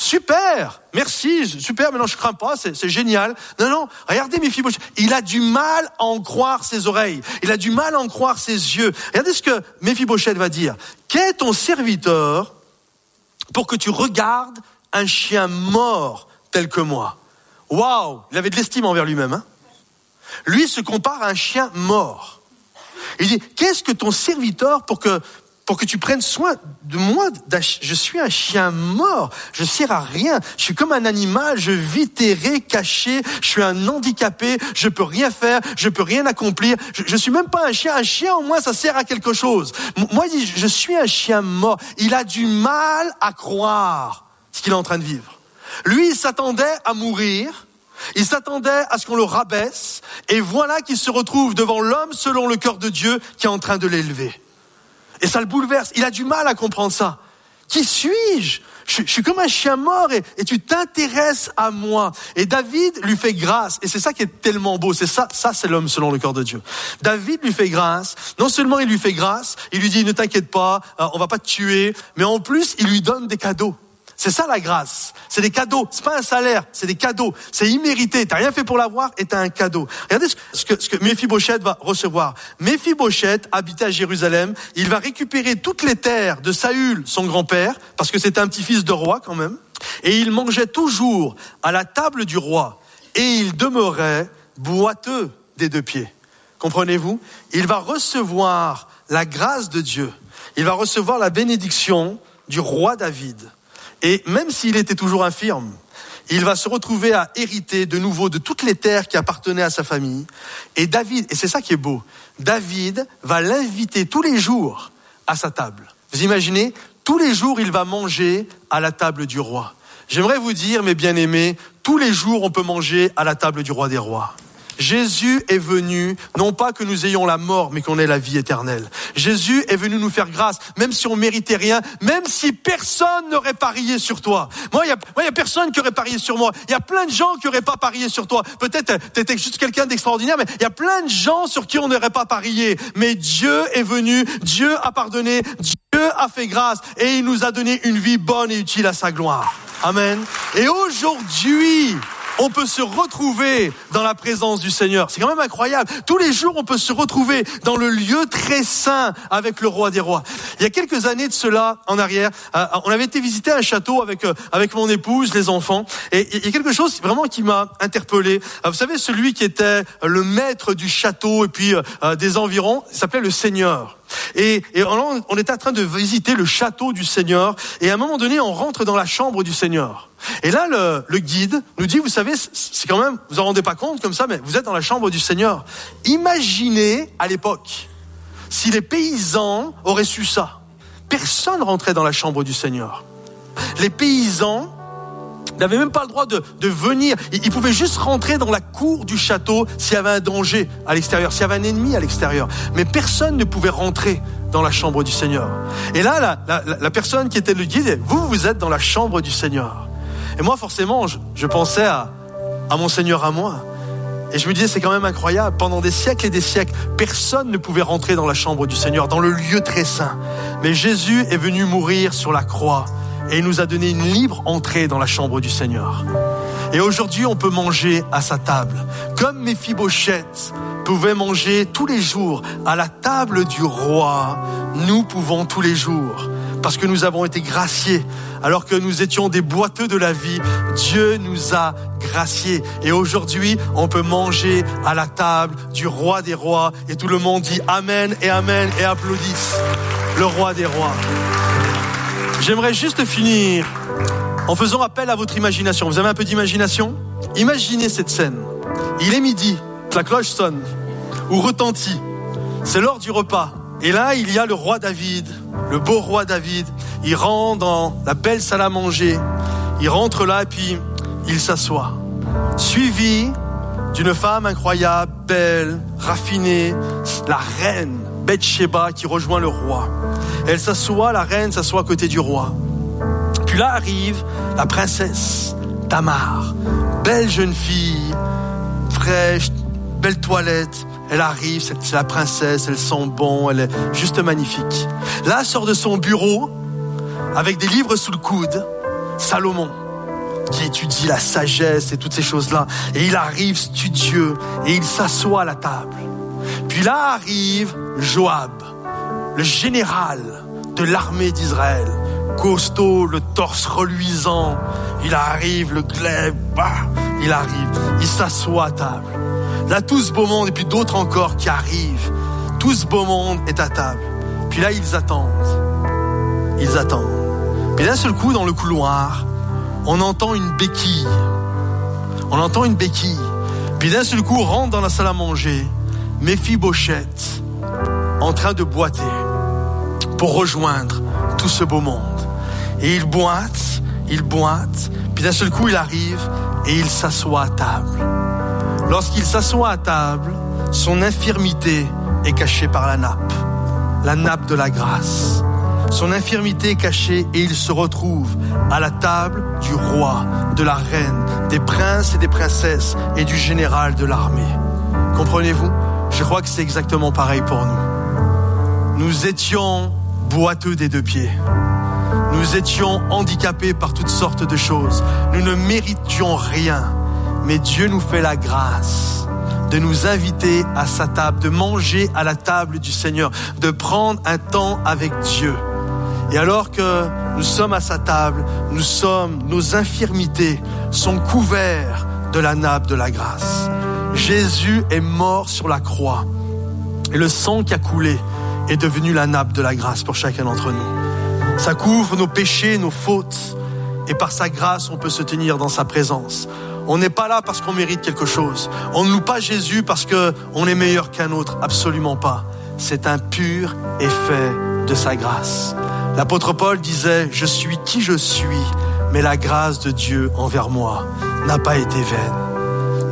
super, merci, super, maintenant je crains pas, c'est, c'est génial. Non, non, regardez Méphibosheth, il a du mal à en croire ses oreilles, il a du mal à en croire ses yeux. Regardez ce que Méphibosheth va dire. Qu'est ton serviteur pour que tu regardes un chien mort tel que moi? Waouh, il avait de l'estime envers lui-même. Hein. Lui se compare à un chien mort. Il dit, qu'est-ce que ton serviteur pour que pour que tu prennes soin de moi? Je suis un chien mort, je sers à rien. Je suis comme un animal, je vis terré, caché. Je suis un handicapé, je peux rien faire, je peux rien accomplir. Je, je suis même pas un chien. Un chien au moins ça sert à quelque chose. Moi il dit, je suis un chien mort. Il a du mal à croire ce qu'il est en train de vivre. Lui, il s'attendait à mourir, il s'attendait à ce qu'on le rabaisse, et voilà qu'il se retrouve devant l'homme selon le cœur de Dieu qui est en train de l'élever. Et ça le bouleverse, il a du mal à comprendre ça. Qui suis-je? Je, je suis comme un chien mort et, et tu t'intéresses à moi. Et David lui fait grâce, et c'est ça qui est tellement beau, c'est ça, ça c'est l'homme selon le cœur de Dieu. David lui fait grâce, non seulement il lui fait grâce, il lui dit ne t'inquiète pas, euh, on va pas te tuer, mais en plus il lui donne des cadeaux. C'est ça la grâce. C'est des cadeaux. C'est pas un salaire, c'est des cadeaux. C'est immérité. T'as rien fait pour l'avoir et t'as un cadeau. Regardez ce que, ce que Méphibosheth va recevoir. Méphibosheth habitait à Jérusalem. Il va récupérer toutes les terres de Saül, son grand-père, parce que c'était un petit-fils de roi quand même. Et il mangeait toujours à la table du roi. Et il demeurait boiteux des deux pieds. Comprenez-vous? Il va recevoir la grâce de Dieu. Il va recevoir la bénédiction du roi David. Et même s'il était toujours infirme, il va se retrouver à hériter de nouveau de toutes les terres qui appartenaient à sa famille. Et David, et c'est ça qui est beau, David va l'inviter tous les jours à sa table. Vous imaginez, tous les jours il va manger à la table du roi. J'aimerais vous dire, mes bien-aimés, tous les jours on peut manger à la table du roi des rois. Jésus est venu, non pas que nous ayons la mort, mais qu'on ait la vie éternelle. Jésus est venu nous faire grâce, même si on méritait rien, même si personne n'aurait parié sur toi. Moi, il y a, moi, il y a personne qui aurait parié sur moi. Il y a plein de gens qui n'auraient pas parié sur toi. Peut-être t'étais juste quelqu'un d'extraordinaire, mais il y a plein de gens sur qui on n'aurait pas parié. Mais Dieu est venu, Dieu a pardonné, Dieu a fait grâce et il nous a donné une vie bonne et utile à sa gloire. Amen. Et aujourd'hui, on peut se retrouver dans la présence du Seigneur. C'est quand même incroyable. Tous les jours, on peut se retrouver dans le lieu très saint avec le roi des rois. Il y a quelques années de cela, en arrière, euh, on avait été visiter un château avec euh, avec mon épouse, les enfants. Et il y a quelque chose vraiment qui m'a interpellé. Euh, vous savez, celui qui était le maître du château et puis euh, des environs, il s'appelait le Seigneur. Et, et on, on était en train de visiter le château du Seigneur. Et à un moment donné, on rentre dans la chambre du Seigneur. Et là, le, le guide nous dit, vous savez, c'est quand même, vous en rendez pas compte comme ça, mais vous êtes dans la chambre du Seigneur. Imaginez à l'époque, si les paysans auraient su ça. Personne rentrait dans la chambre du Seigneur. Les paysans n'avaient même pas le droit de, de venir. Ils, ils pouvaient juste rentrer dans la cour du château s'il y avait un danger à l'extérieur, s'il y avait un ennemi à l'extérieur. Mais personne ne pouvait rentrer dans la chambre du Seigneur. Et là, la, la, la personne qui était le guide, vous, vous êtes dans la chambre du Seigneur. Et moi, forcément, je, je pensais à, à mon Seigneur à moi. Et je me disais, c'est quand même incroyable. Pendant des siècles et des siècles, personne ne pouvait rentrer dans la chambre du Seigneur, dans le lieu très saint. Mais Jésus est venu mourir sur la croix et il nous a donné une libre entrée dans la chambre du Seigneur. Et aujourd'hui, on peut manger à sa table. Comme Méphibosheth pouvait manger tous les jours à la table du roi, nous pouvons tous les jours. Parce que nous avons été graciés. Alors que nous étions des boiteux de la vie, Dieu nous a graciés. Et aujourd'hui, on peut manger à la table du roi des rois. Et tout le monde dit Amen et Amen et applaudisse le roi des rois. J'aimerais juste finir en faisant appel à votre imagination. Vous avez un peu d'imagination ? Imaginez cette scène. Il est midi, la cloche sonne ou retentit. C'est l'heure du repas. Et là, il y a le roi David, le beau roi David. Il rentre dans la belle salle à manger. Il rentre là et puis il s'assoit. Suivi d'une femme incroyable, belle, raffinée, la reine Bathsheba qui rejoint le roi. Elle s'assoit, la reine s'assoit à côté du roi. Puis là arrive la princesse Tamar, belle jeune fille, fraîche, belle toilette. Elle arrive, c'est la princesse, elle sent bon, elle est juste magnifique. Là, elle sort de son bureau, avec des livres sous le coude, Salomon, qui étudie la sagesse et toutes ces choses-là. Et il arrive studieux, et il s'assoit à la table. Puis là arrive Joab, le général de l'armée d'Israël. Costaud, le torse reluisant. Il arrive, le glaive, bah, il arrive, il s'assoit à table. Là, tout ce beau monde, et puis d'autres encore qui arrivent. Tout ce beau monde est à table. Puis là, ils attendent. Ils attendent. Puis d'un seul coup, dans le couloir, on entend une béquille. On entend une béquille. Puis d'un seul coup, on rentre dans la salle à manger. Méphibosheth, en train de boiter pour rejoindre tout ce beau monde. Et il boite, il boite. Puis d'un seul coup, il arrive et il s'assoit à table. Lorsqu'il s'assoit à table, son infirmité est cachée par la nappe, la nappe de la grâce. Son infirmité est cachée et il se retrouve à la table du roi, de la reine, des princes et des princesses et du général de l'armée. Comprenez-vous ? Je crois que c'est exactement pareil pour nous. Nous étions boiteux des deux pieds. Nous étions handicapés par toutes sortes de choses. Nous ne méritions rien. Mais Dieu nous fait la grâce de nous inviter à sa table, de manger à la table du Seigneur, de prendre un temps avec Dieu. Et alors que nous sommes à sa table, nous sommes, nos infirmités sont couvertes de la nappe de la grâce. Jésus est mort sur la croix et le sang qui a coulé est devenu la nappe de la grâce pour chacun d'entre nous. Ça couvre nos péchés, nos fautes et par sa grâce on peut se tenir dans sa présence. On n'est pas là parce qu'on mérite quelque chose. On ne loue pas Jésus parce qu'on est meilleur qu'un autre. Absolument pas. C'est un pur effet de sa grâce. L'apôtre Paul disait « Je suis qui je suis, mais la grâce de Dieu envers moi n'a pas été vaine. »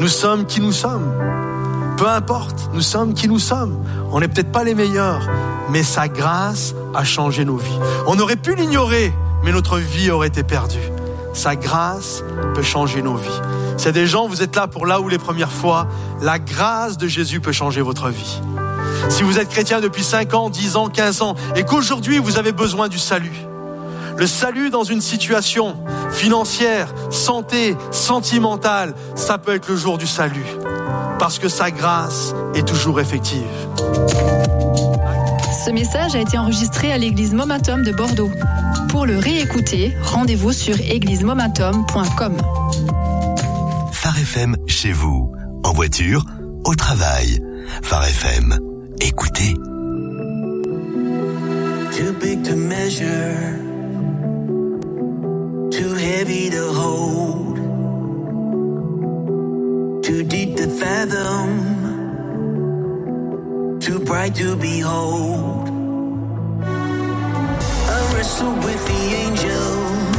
Nous sommes qui nous sommes. Peu importe, nous sommes qui nous sommes. On n'est peut-être pas les meilleurs, mais sa grâce a changé nos vies. On aurait pu l'ignorer, mais notre vie aurait été perdue. Sa grâce peut changer nos vies. C'est des gens, vous êtes là pour là où les premières fois, la grâce de Jésus peut changer votre vie. Si vous êtes chrétien depuis cinq ans, dix ans, quinze ans, et qu'aujourd'hui vous avez besoin du salut, le salut dans une situation financière, santé, sentimentale, ça peut être le jour du salut, parce que sa grâce est toujours effective. Ce message a été enregistré à l'église Momentum de Bordeaux. Pour le réécouter, rendez-vous sur église momentum point com. Phare F M chez vous, en voiture, au travail. Phare F M, écoutez. behold. I wrestled with the angel,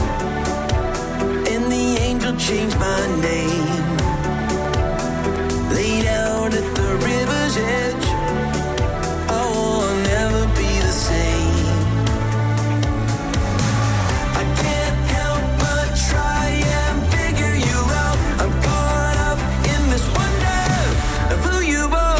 and the angel changed my name. Laid out at the river's edge, oh, I'll never be the same. I can't help but try and figure you out. I'm caught up in this wonder of who you are.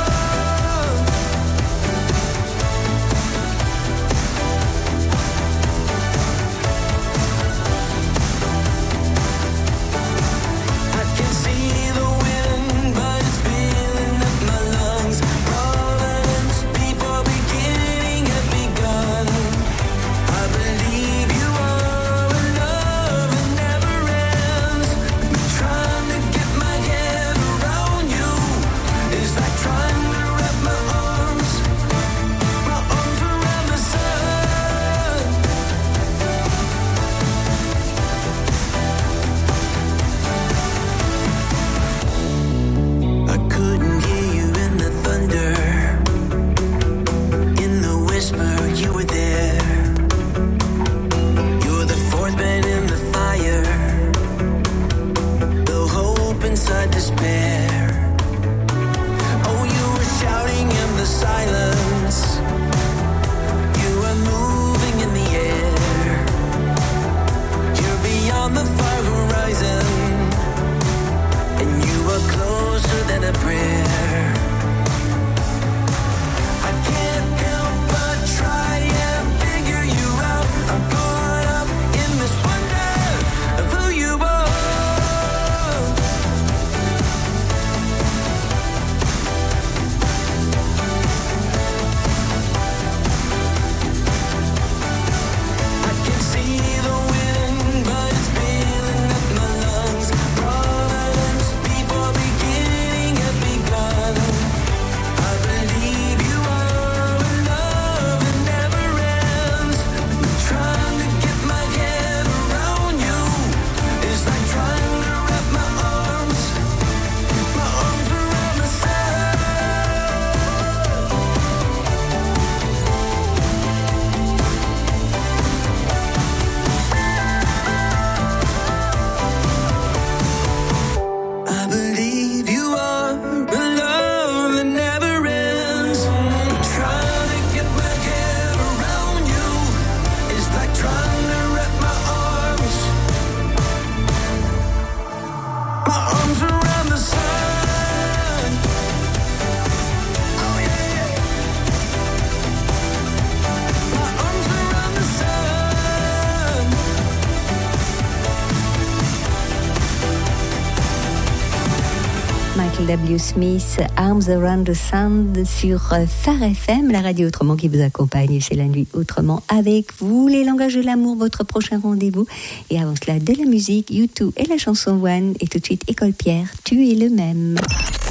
I can see the wind, but it's filling up my lungs. Providence before beginning had begun. I believe you are a love that never ends. But trying to get my head around you is like trying to wrap my arms, my arms around the sun. I couldn't hear you in the thunder, in the whisper you were there. You're the fourth man in the fire, the hope inside despair. Oh, you were shouting in the silence, you were moving in the air. You're beyond the far horizon, and you are closer than a prayer. I can't help but try and figure you out. I'm caught up in this wonder of who you are. I can see the wind, but it's filling up my lungs. Providence before beginning had begun. I believe you are a love that never ends. But trying to get my head around you is like trying to wrap my arms, my arms around the sun. I believe you are a love that never ends. But trying to get my head around you is like trying to wrap my arms, my arms around the sun. Oh yeah, yeah. My arms around the sun. Michael W. Smith, Arms Around the Sun sur Phare F M, la radio autrement qui vous accompagne. C'est la nuit autrement avec vous. Les langages de l'amour, votre prochain rendez-vous. Et avant cela, de la musique, U deux et la chanson One. Et tout de suite, École Pierre, tu es le même.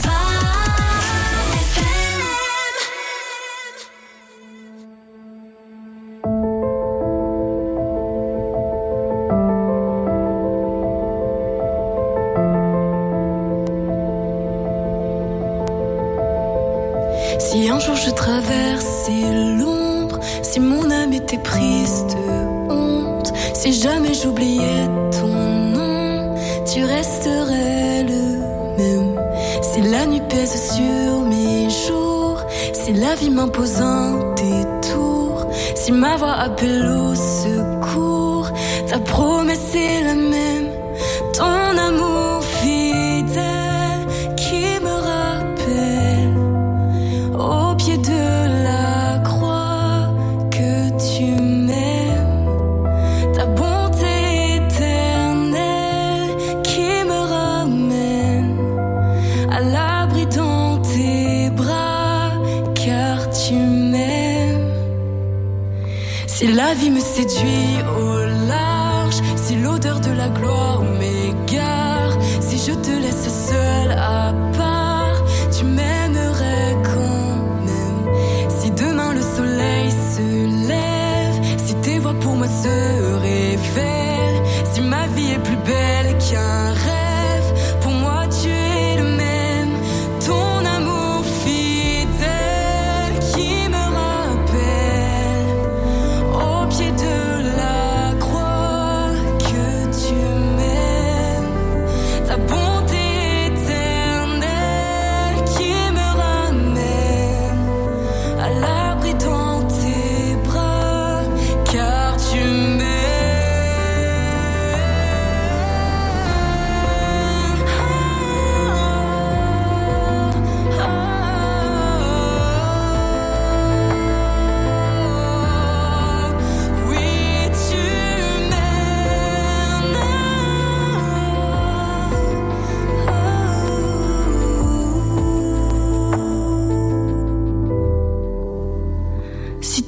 Si un jour je traversais l'ombre, si mon âme était prise de honte, si jamais j'oubliais ton nom, tu resterais le même. Si la nuit pèse sur mes jours, si la vie m'impose un détour, si ma voix appelle au secours, ta promesse est la même. Ton amour fidèle qui me rappelle au pied de la croix que tu m'aimes. Ta bonté éternelle qui me ramène à l'abri dans tes bras, car tu m'aimes. Si la vie me séduit au large, si l'odeur de la gloire m'égare, si je te laisse seule à part, tu m'aimerais quand même. Si demain le soleil se lève, si tes voix pour moi se révèlent, si ma vie est plus belle qu'un rêve, pour moi tu es le même. Ton amour fidèle qui me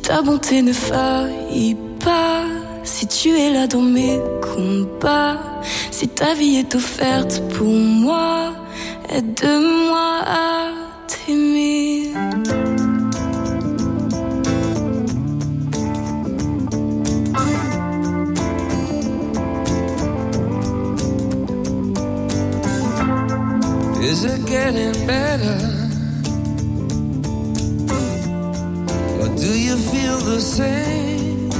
ta bonté ne faillit pas, si tu es là dans mes combats, si ta vie est offerte pour moi, aide-moi à t'aimer. Is it getting better? Or do you feel the same?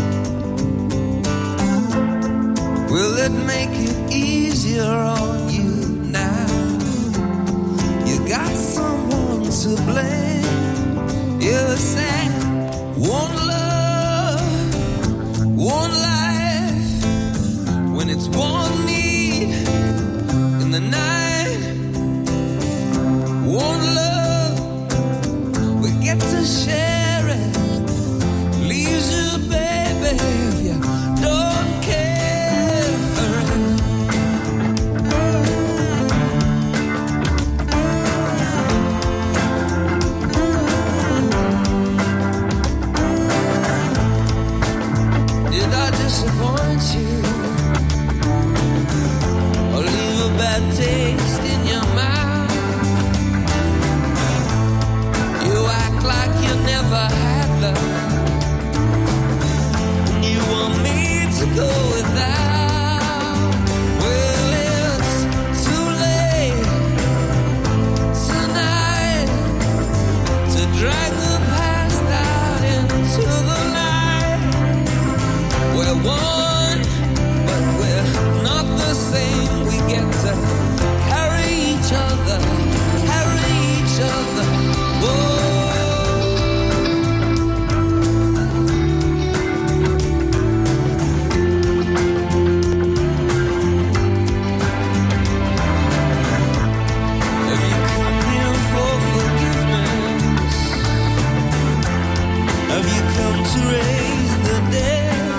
Will it make it easier on you now? You got someone to blame. You said one love, one life, when it's one need in the night. One love, we get to share it. Leaves you, baby, if you don't care for it. Did I disappoint you? Or leave a bad taste in your mouth? Like you never had love, and you want me to go without. Well, it's too late tonight to drag the past out into the light. We're one, but we're not the same. We get to carry each other, carry each other. Whoa. To raise the dead,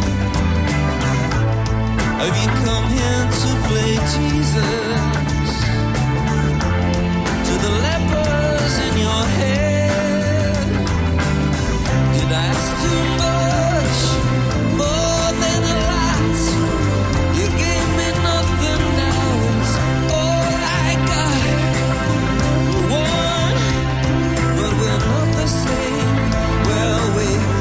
have you come here to play Jesus to the lepers in your head? Did I ask too much, more than a lot? You gave me nothing, now it's all I got. One, but we're not the same. Well, we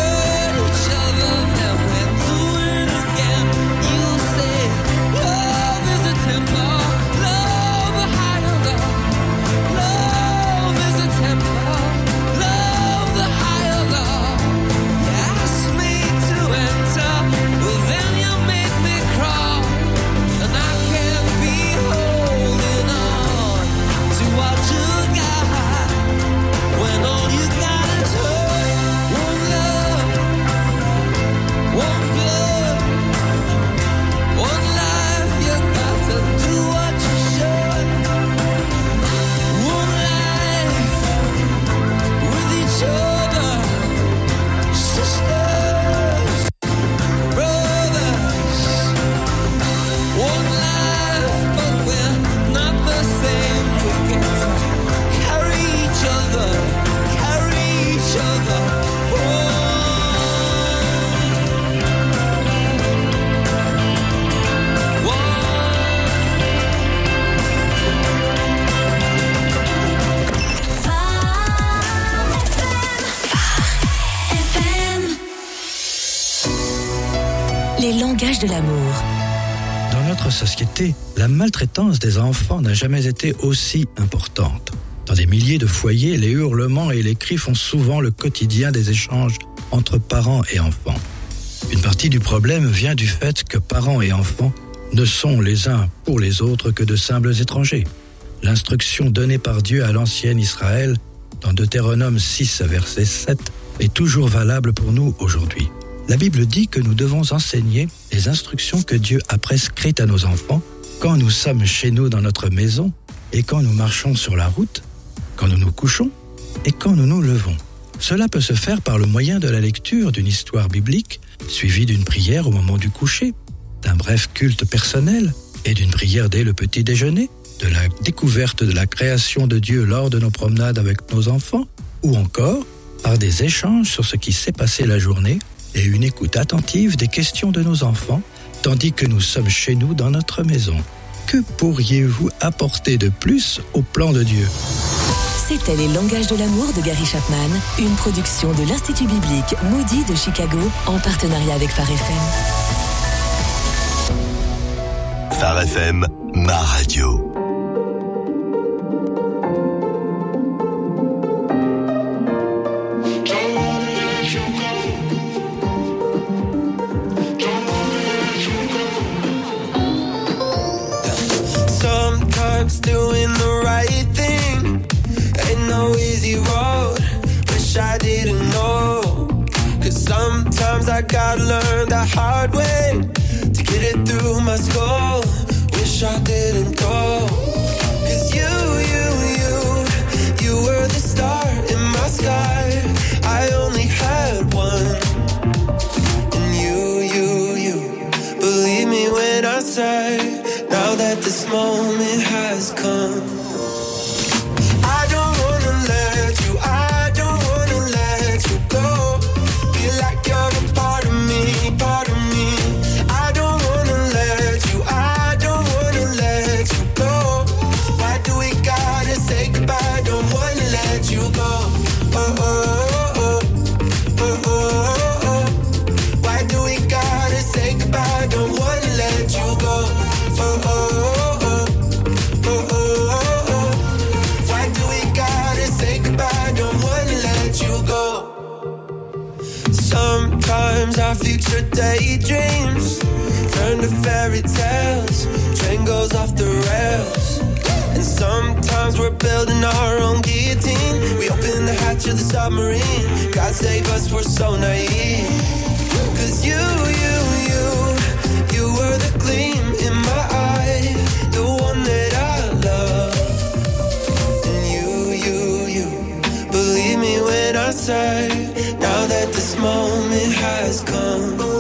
Les langages de l'amour. Dans notre société, la maltraitance des enfants n'a jamais été aussi importante. Dans des milliers de foyers, les hurlements et les cris font souvent le quotidien des échanges entre parents et enfants. Une partie du problème vient du fait que parents et enfants ne sont les uns pour les autres que de simples étrangers. L'instruction donnée par Dieu à l'ancien Israël, dans Deutéronome six, verset sept, est toujours valable pour nous aujourd'hui. La Bible dit que nous devons enseigner les instructions que Dieu a prescrites à nos enfants quand nous sommes chez nous dans notre maison et quand nous marchons sur la route, quand nous nous couchons et quand nous nous levons. Cela peut se faire par le moyen de la lecture d'une histoire biblique, suivie d'une prière au moment du coucher, d'un bref culte personnel et d'une prière dès le petit déjeuner, de la découverte de la création de Dieu lors de nos promenades avec nos enfants, ou encore par des échanges sur ce qui s'est passé la journée et une écoute attentive des questions de nos enfants, tandis que nous sommes chez nous dans notre maison. Que pourriez-vous apporter de plus au plan de Dieu ? C'était Les Langages de l'amour de Gary Chapman, une production de l'Institut biblique Moody de Chicago en partenariat avec Phare F M. Phare F M, ma radio. Sometimes doing the right thing ain't no easy road. Wish I didn't know. Cause sometimes I gotta learn the hard way to get it through my skull. Wish I didn't go. Cause you, you, you, you were the star in my sky. I only had one. And you, you, you, believe me when I say, now that this moment has come, I don't wanna let you, I don't wanna let you go. Feel like you're a part of me, part of me. I don't wanna let you, I don't wanna let you go. Why do we gotta say goodbye? Don't wanna let you go. Oh, oh, oh, oh, oh, oh, oh. Why do we gotta say goodbye? Don't wanna let you go. Oh, oh. Sometimes our future daydreams turn to fairy tales. Train goes off the rails. And sometimes we're building our own guillotine. We open the hatch of the submarine. God save us, we're so naive. Cause you, you, you, you were the gleam in my eye, the one that I love. And you, you, you, believe me when I say, now that this moment has come,